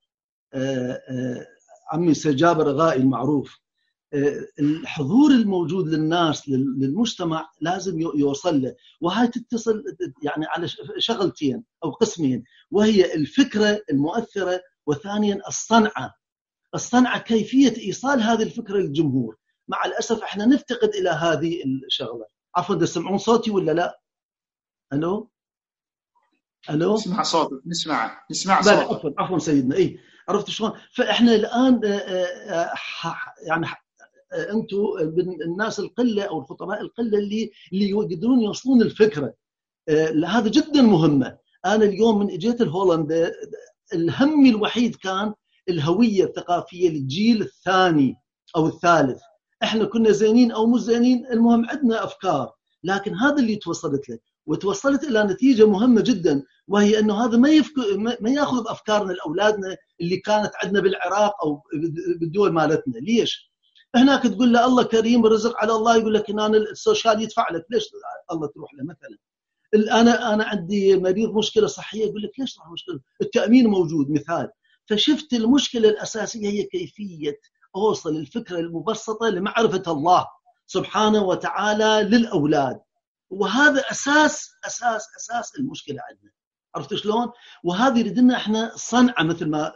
عمي سجاب رغائي المعروف، الحضور الموجود للناس للمجتمع لازم يوصل له، وهي تتصل يعني على شغلتين أو قسمين، وهي الفكرة المؤثرة، وثانيا الصنعة. الصنعة كيفية إيصال هذه الفكرة للجمهور. مع الأسف احنا نفتقد إلى هذه الشغلة. عفوا تسمعون صوتي ولا لا؟ ألو ألو نسمع صوتك. نسمع نسمع صوتك. عفوا عفوا سيدنا. إيه عرفت شلون؟ فإحنا الآن يعني أنتم الناس القلة أو الخطباء القلة اللي اللي يقدرون يوصلون الفكرة. هذا جدا مهمة. أنا اليوم من إجيت الهولندا، الهم الوحيد كان الهوية الثقافية للجيل الثاني أو الثالث. احنا كنا زينين او مش زينين، المهم عندنا افكار، لكن هذا اللي توصلت له، وتوصلت الى نتيجه مهمه جدا، وهي انه هذا ما يفك... ما ياخذ افكارنا لاولادنا اللي كانت عندنا بالعراق او بالدول مالتنا. ليش؟ هناك تقول له الله كريم الرزق على الله، يقول لك ان انا السوشيال يدفع لك، ليش الله تروح له؟ مثلا انا انا عندي مريض مشكله صحيه، يقول لك ليش تروح مشكله؟ التامين موجود مثال. فشفت المشكله الاساسيه هي كيفيه أوصل الفكرة المبسطة لمعرفة الله سبحانه وتعالى للأولاد، وهذا أساس أساس أساس المشكلة عندنا. عرفت شلون؟ وهذه يريدنا إحنا صنعة مثل ما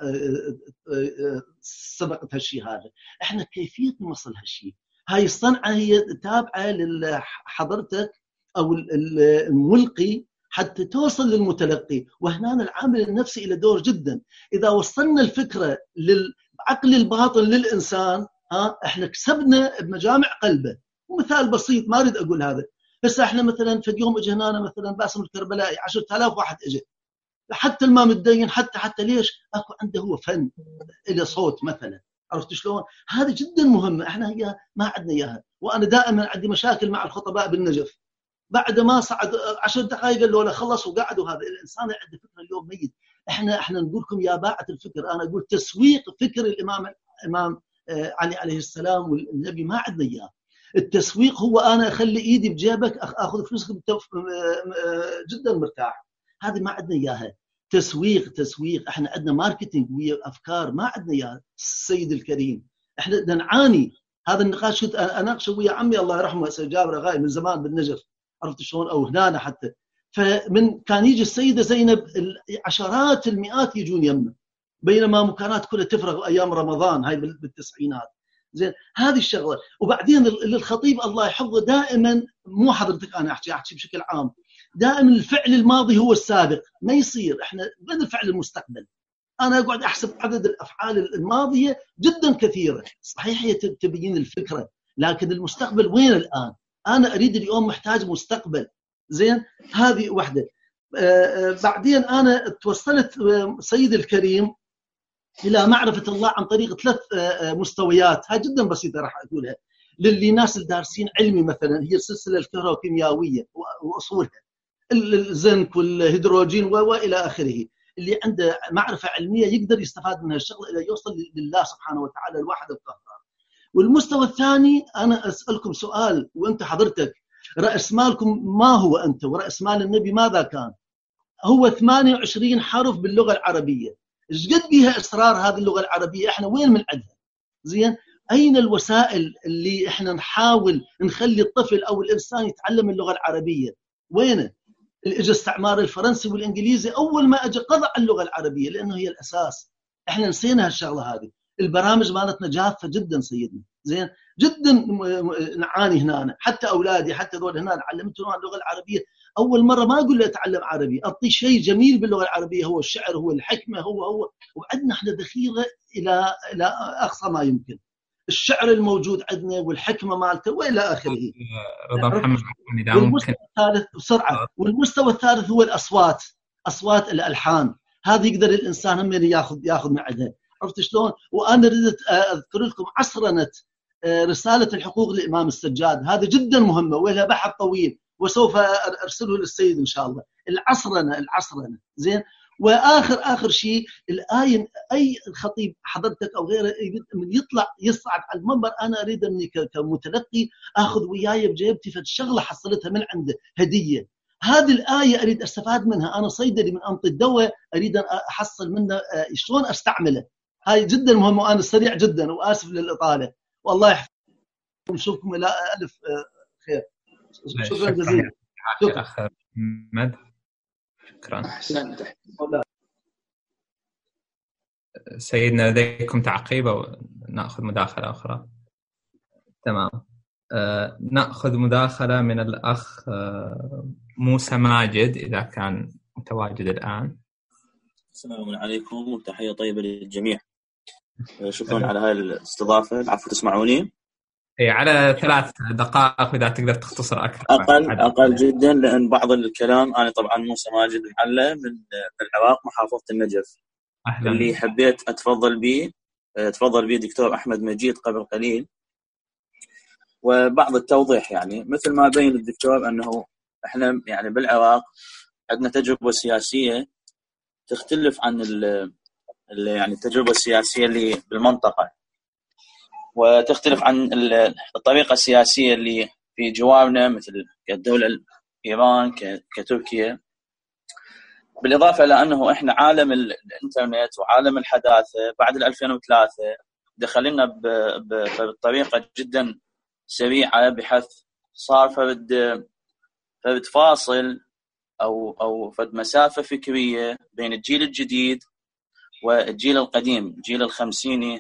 سبقت هالشيء هذا. إحنا كيفية نوصل هالشيء، هاي الصنعة هي تابعة لحضرتك أو الملقي حتى توصل للمتلقي، وهنا العامل النفسي له دور جدا. إذا وصلنا الفكرة لل عقل الباطن للإنسان، ها احنا كسبنا بمجامع قلبه. ومثال بسيط ما اريد اقول هذا، بس احنا مثلا في يوم اجى هنا مثلا باسم الكربلائي عشرة آلاف واحد اجى، حتى الما متدين، حتى حتى ليش؟ اكو عنده هو فن له صوت مثلا. عرفت شلون؟ هذه جدا مهمه، احنا هي ما عندنا اياها. وانا دائما عندي مشاكل مع الخطباء بالنجف، بعد ما صعد عشر دقائق قالوا له خلص وقعدوا. هذا الانسان عنده فكره اليوم ميت. احنا احنا نقول لكم يا باعة الفكر، انا اقول تسويق فكر الامام الامام علي عليه السلام والنبي ما عندنا اياه. التسويق هو انا اخلي ايدي بجيبك اخذ فلوسك جدا مرتاح، هذه ما عندنا اياها. تسويق تسويق احنا عندنا ماركتينج وافكار ما عندنا اياها. السيد الكريم احنا بدنا نعاني. هذا النقاش كنت اناقشه ويا عمي الله يرحمه سجاب رغائي من زمان بالنجف، عرفت شلون؟ او هنا حتى. فمن كان يجي السيدة زينب عشرات المئات يجون يمه، بينما مكانات كلها تفرغ أيام رمضان، هاي بالتسعينات. زين هذه الشغلة. وبعدين الخطيب الله يحفظه دائما، مو حضرتك أنا أحكي أحكي بشكل عام، دائما الفعل الماضي هو السابق، ما يصير إحنا بدنا الفعل المستقبل. أنا أقعد أحسب عدد الأفعال الماضية جدا كثيرة، صحيح هي تبين الفكرة، لكن المستقبل وين الآن؟ أنا أريد اليوم محتاج مستقبل. زين هذه واحدة. آه بعدين أنا توصلت آه سيد الكريم إلى معرفة الله عن طريق ثلاث آه مستويات، هاي جدا بسيطة راح أقولها للي ناس الدارسين علمي. مثلا هي السلسلة الكهروكيميائية وأصولها، الزنك والهيدروجين وإلى آخره. اللي عنده معرفة علمية يقدر يستفاد من هالشغلة إلى يوصل لله سبحانه وتعالى الواحد القهار. والمستوى الثاني أنا أسألكم سؤال وأنت حضرتك، رأس مالكم ما هو أنت، ورأس مال النبي ماذا كان؟ هو ثمانية وعشرين حرف باللغة العربية. إيش قد بيها إصرار هذه اللغة العربية؟ إحنا وين من عندها؟ زين، أين الوسائل اللي إحنا نحاول نخلي الطفل أو الإنسان يتعلم اللغة العربية؟ وينه؟ الإجا استعمار الفرنسي والإنجليزي أول ما أجى قضى على اللغة العربية لأنه هي الأساس. إحنا نسينا هالشغلة هذه. البرامج مالتنا جافة جدا سيدنا، زين جدا نعاني هنا. حتى أولادي حتى ذول هنا علمتهم اللغة العربية أول مرة ما أقول له أتعلم عربي، أعطي شيء جميل باللغة العربية، هو الشعر، هو الحكمة، هو هو وعندنا إحنا ذخيرة إلى إلى أقصى ما يمكن. الشعر الموجود عندنا والحكمة مالته وإلى آخره. رضا محمد والمستوى الثالث بسرعة، والمستوى الثالث هو الأصوات، أصوات الألحان، هذه يقدر الإنسان هم اللي ياخذ ياخذ من عندها. عرفت شلون؟ وأنا ردت أذكر لكم عصرنة رسالة الحقوق للإمام السجاد، هذا جدا مهمة ولها بحث طويل وسوف أرسله للسيد إن شاء الله. العصرنة العصرنة زين. وآخر آخر شيء الآية، أي خطيب حضرتك أو غيره من يطلع يصعد على المنبر أنا أريد أني كمتلقي أخذ وياي بجيبتي فالشغلة حصلتها من عنده هدية. هذه الآية أريد أستفاد منها، أنا صيدلي من أنطي الدواء أريد أن أحصل منه شلون أستعمله. هاي جدا مهمة. وأنا سريع جدا وآسف للإطالة، والله يحفظكم، نشوفكم إلى ألف خير. شكرا جزيلا. شكرا محمد. شكرا. أحسنت. سيدنا لديكم تعقيب أو نأخذ مداخلة أخرى؟ تمام. آه، نأخذ مداخلة من الأخ آه، موسى ماجد إذا كان متواجد الآن. السلام عليكم وتحية طيبة للجميع. شكرا على هاي الاستضافة. العفو، تسمعوني؟ إيه، على ثلاث دقائق إذا تقدر تختصر أكثر. أقل أقل جدا، لأن بعض الكلام أنا طبعا موسى ماجد محلة من العراق محافظة النجف. أهلا. اللي حبيت أتفضل به تفضل به دكتور أحمد مجيد قبل قليل، وبعض التوضيح يعني مثل ما بين الدكتور أنه إحنا يعني بالعراق عندنا تجربة سياسية تختلف عن ال يعني التجربة السياسية اللي بالمنطقة، وتختلف عن الطريقة السياسية اللي في جوارنا مثل كالدولة إيران كتركيا. بالإضافة إلى أنه إحنا عالم الإنترنت وعالم الحداثة بعد ألفين وثلاثة دخلنا بطريقة جدا سريعة، بحيث صار فرد فرد فاصل أو أو فرد مسافة فكرية بين الجيل الجديد والجيل القديم، الجيل الخمسيني.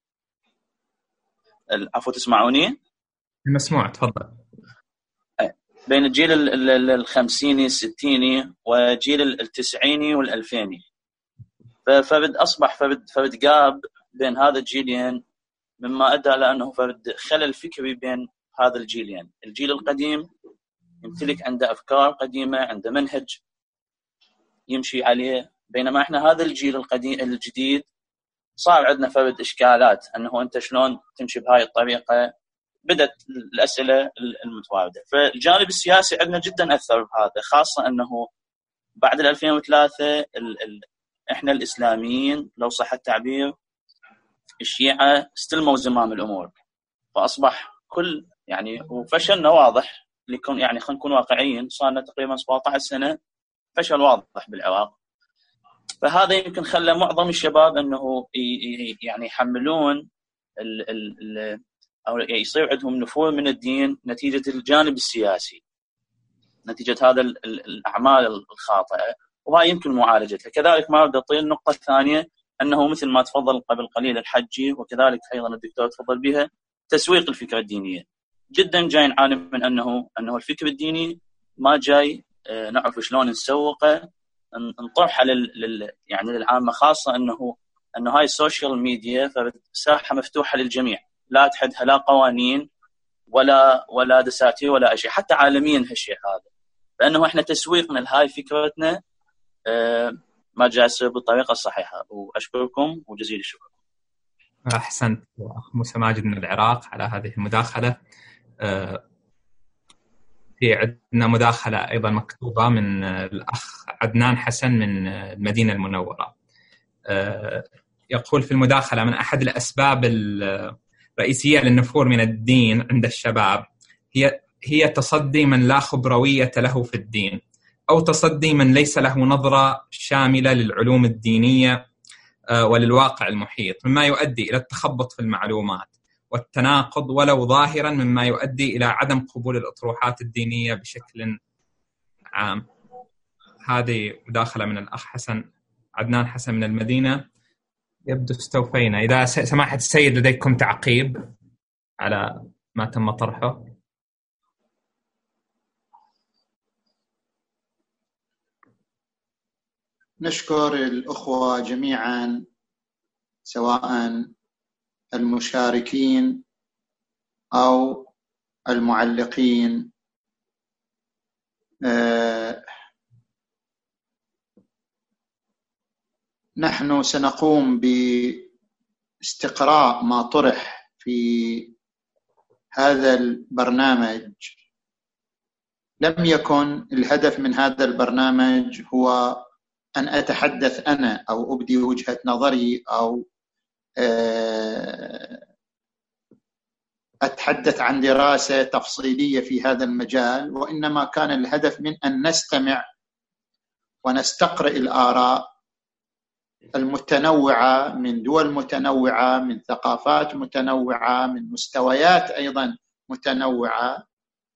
العفو، تسمعوني؟ مسموع، تفضل. بين الجيل الخمسيني الستيني وجيل التسعيني والألفيني، ففرد أصبح فرد فرد جاب بين هذا الجيلين، مما أدى لأنه فرد خلل فكري بين هذا الجيلين. الجيل القديم يمتلك عنده أفكار قديمة، عنده منهج يمشي عليه، بينما إحنا هذا الجيل القديم الجديد صار عندنا فرد إشكالات أنه أنت شلون تمشي بهاي الطريقة. بدت الأسئلة المتواردة. فالجانب السياسي عندنا جدا أثر بهذا، خاصة أنه بعد ألفين وثلاثة ال ال إحنا الإسلاميين لو صح التعبير الشيعة استلموا زمام الأمور، فأصبح كل يعني وفشلنا واضح. لكن يعني خلينا نكون واقعيين، صارنا تقريبا سبعة عشر سنة فشل واضح بالعراق. فهذا يمكن خلى معظم الشباب أنه يعني يحملون ال ال أو يصير عندهم نفور من الدين نتيجة الجانب السياسي، نتيجة هذا الأعمال الخاطئة، وهاي يمكن معالجتها. كذلك ما أريد أطيل. النقطة الثانية أنه مثل ما تفضل قبل قليل الحجي، وكذلك أيضا الدكتور تفضل بها، تسويق الفكرة الدينية. جدا جاي نعاني من أنه أنه الفكر الديني ما جاي نعرف شلون نسوقه، نطرحه لل يعني للعامة، خاصة أنه أنه هاي السوشيال ميديا فساحة مفتوحة للجميع، لا تحدها لا قوانين ولا ولا دساتير ولا شيء، حتى عالميا هالشيء هذا. لأنه إحنا تسويقنا لهاي فكرتنا ما جاء يصير بالطريقة الصحيحة. وأشكركم وجزيل الشكر. أحسنت أخ موسى ماجد من العراق على هذه المداخلة. في عندنا مداخلة أيضا مكتوبة من الأخ عدنان حسن من المدينة المنورة. يقول في المداخلة: من أحد الأسباب الرئيسية للنفور من الدين عند الشباب هي هي تصدي من لا خبروية له في الدين، أو تصدي من ليس له نظرة شاملة للعلوم الدينية وللواقع المحيط، مما يؤدي إلى التخبط في المعلومات والتناقض ولو ظاهرا، مما يؤدي إلى عدم قبول الأطروحات الدينية بشكل عام. هذه مداخلة من الأخ حسن عدنان حسن من المدينة. يبدو استوفينا. إذا سماحة السيد لديكم تعقيب على ما تم طرحه. نشكر الأخوة جميعا، سواء المشاركين أو المعلقين. أه نحن سنقوم باستقراء ما طرح في هذا البرنامج. لم يكن الهدف من هذا البرنامج هو أن أتحدث أنا أو أبدي وجهة نظري أو أتحدث عن دراسة تفصيلية في هذا المجال، وإنما كان الهدف من أن نستمع ونستقرئ الآراء المتنوعة من دول متنوعة، من ثقافات متنوعة، من مستويات أيضا متنوعة.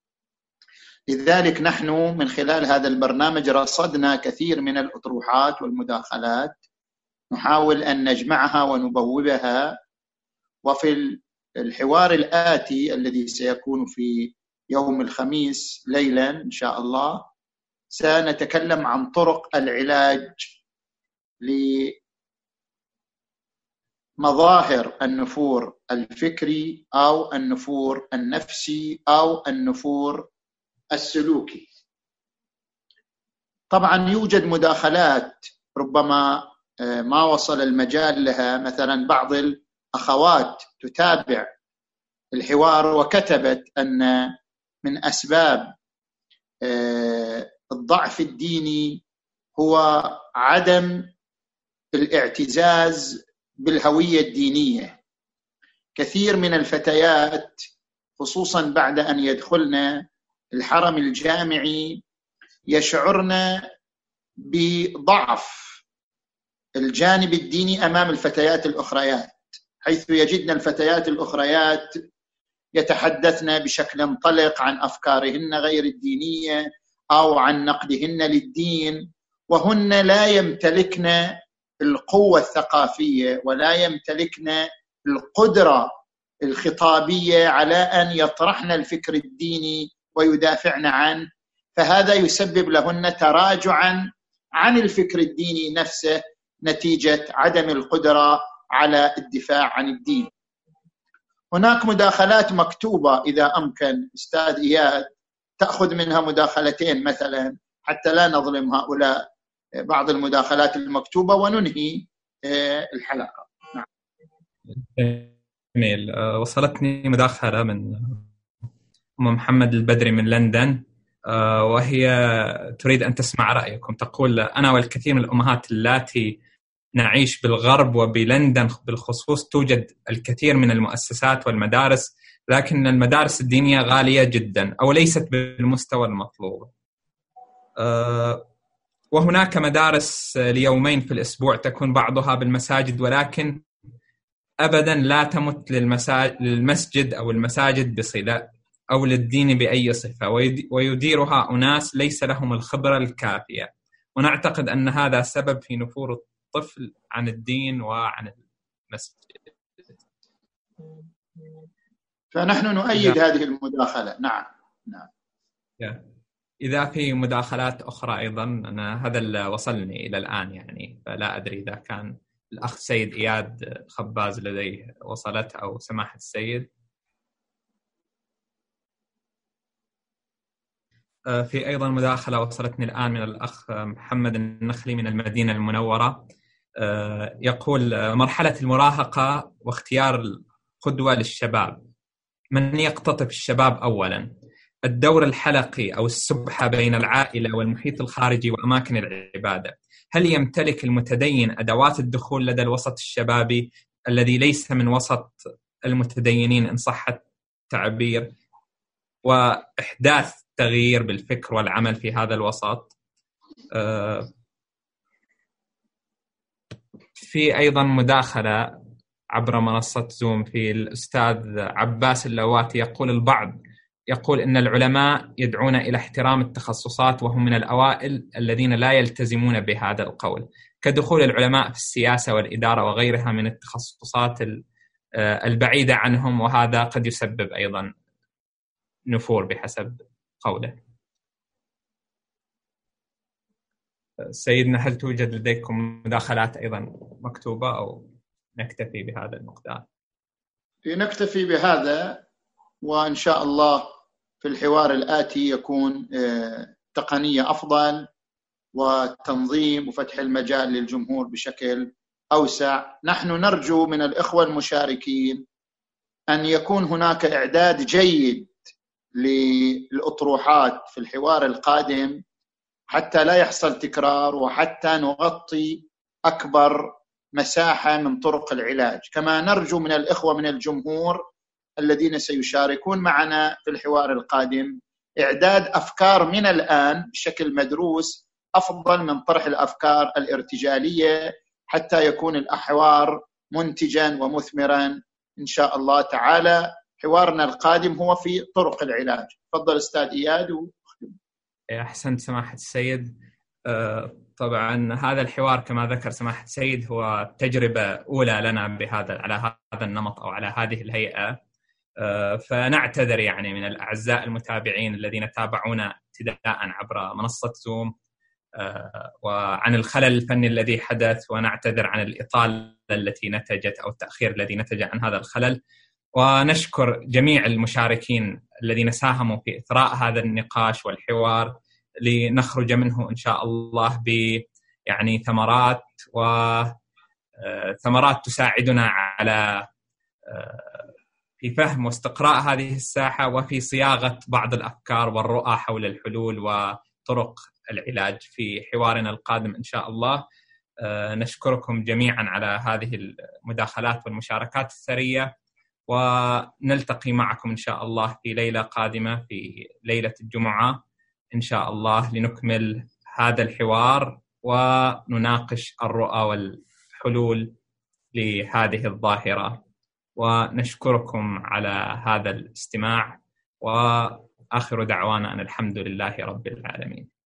لذلك نحن من خلال هذا البرنامج رصدنا كثير من الأطروحات والمداخلات، نحاول أن نجمعها ونبوبها. وفي الحوار الآتي الذي سيكون في يوم الخميس ليلا إن شاء الله سنتكلم عن طرق العلاج لمظاهر النفور الفكري أو النفور النفسي أو النفور السلوكي. طبعا يوجد مداخلات ربما ما وصل المجال لها، مثلا بعض الأخوات تتابع الحوار وكتبت أن من أسباب الضعف الديني هو عدم الاعتزاز بالهوية الدينية. كثير من الفتيات خصوصا بعد أن يدخلن الحرم الجامعي يشعرن بضعف الجانب الديني أمام الفتيات الأخريات، حيث يجدن الفتيات الأخريات يتحدثن بشكل طلق عن أفكارهن غير الدينية أو عن نقدهن للدين، وهن لا يمتلكن القوة الثقافية ولا يمتلكن القدرة الخطابية على أن يطرحن الفكر الديني ويدافعن عنه، فهذا يسبب لهن تراجعا عن الفكر الديني نفسه نتيجة عدم القدرة على الدفاع عن الدين. هناك مداخلات مكتوبة إذا أمكن أستاذ إياد تأخذ منها مداخلتين مثلا حتى لا نظلم هؤلاء، بعض المداخلات المكتوبة وننهي الحلقة. نعم. جميل. وصلتني مداخلة من أم محمد البدري من لندن، وهي تريد أن تسمع رأيكم. تقول: أنا والكثير من الأمهات اللاتي نعيش بالغرب وبلندن بالخصوص توجد الكثير من المؤسسات والمدارس، لكن المدارس الدينية غالية جدا أو ليست بالمستوى المطلوب. وهناك مدارس ليومين في الأسبوع تكون بعضها بالمساجد، ولكن أبدا لا تمت للمسجد أو المساجد بصلة أو للدين بأي صفة، ويديرها أناس ليس لهم الخبرة الكافية، ونعتقد أن هذا سبب في نفور الطفل عن الدين وعن المسجد. فنحن نؤيد هذه المداخلة. نعم نعم. إذا في مداخلات أخرى أيضا، أنا هذا اللي وصلني إلى الآن يعني، فلا أدري إذا كان الأخ سيد إياد خباز لديه وصلت أو سماحة السيد. في أيضا مداخلة وصلتني الآن من الأخ محمد النخلي من المدينة المنورة. يقول: مرحلة المراهقة واختيار القدوة للشباب، من يقتطف الشباب أولا؟ الدور الحلقي أو السبحة بين العائلة والمحيط الخارجي وأماكن العبادة. هل يمتلك المتدين أدوات الدخول لدى الوسط الشبابي الذي ليس من وسط المتدينين إن صح التعبير، وإحداث تغيير بالفكر والعمل في هذا الوسط؟ في أيضا مداخلة عبر منصة زوم في الأستاذ عباس اللواتي، يقول البعض يقول إن العلماء يدعون إلى احترام التخصصات وهم من الأوائل الذين لا يلتزمون بهذا القول، كدخول العلماء في السياسة والإدارة وغيرها من التخصصات البعيدة عنهم، وهذا قد يسبب أيضا نفور بحسب قوله. سيدنا، هل توجد لديكم مداخلات أيضا مكتوبة أو نكتفي بهذا المقدار؟ نكتفي بهذا، وإن شاء الله في الحوار الآتي يكون تقنية أفضل وتنظيم وفتح المجال للجمهور بشكل أوسع. نحن نرجو من الإخوة المشاركين أن يكون هناك إعداد جيد للأطروحات في الحوار القادم حتى لا يحصل تكرار، وحتى نغطي أكبر مساحة من طرق العلاج. كما نرجو من الإخوة من الجمهور الذين سيشاركون معنا في الحوار القادم إعداد أفكار من الآن بشكل مدروس أفضل من طرح الأفكار الارتجالية، حتى يكون الحوار منتجا ومثمرا إن شاء الله تعالى. حوارنا القادم هو في طرق العلاج. تفضل أستاذ إياد. أحسنت سماحة السيد. طبعا هذا الحوار كما ذكر سماحة السيد هو تجربة أولى لنا بهذا على هذا النمط أو على هذه الهيئة، فنعتذر يعني من الأعزاء المتابعين الذين تابعونا ابتداء عبر منصة زوم وعن الخلل الفني الذي حدث، ونعتذر عن الإطالة التي نتجت أو التأخير الذي نتج عن هذا الخلل، ونشكر جميع المشاركين الذين ساهموا في إثراء هذا النقاش والحوار لنخرج منه إن شاء الله ب يعني ثمرات وثمرات تساعدنا على في فهم واستقراء هذه الساحة وفي صياغة بعض الأفكار والرؤى حول الحلول وطرق العلاج في حوارنا القادم إن شاء الله. نشكركم جميعا على هذه المداخلات والمشاركات الثرية، ونلتقي معكم إن شاء الله في ليلة قادمة في ليلة الجمعة إن شاء الله لنكمل هذا الحوار ونناقش الرؤى والحلول لهذه الظاهرة. ونشكركم على هذا الاستماع، وآخر دعوانا أن الحمد لله رب العالمين.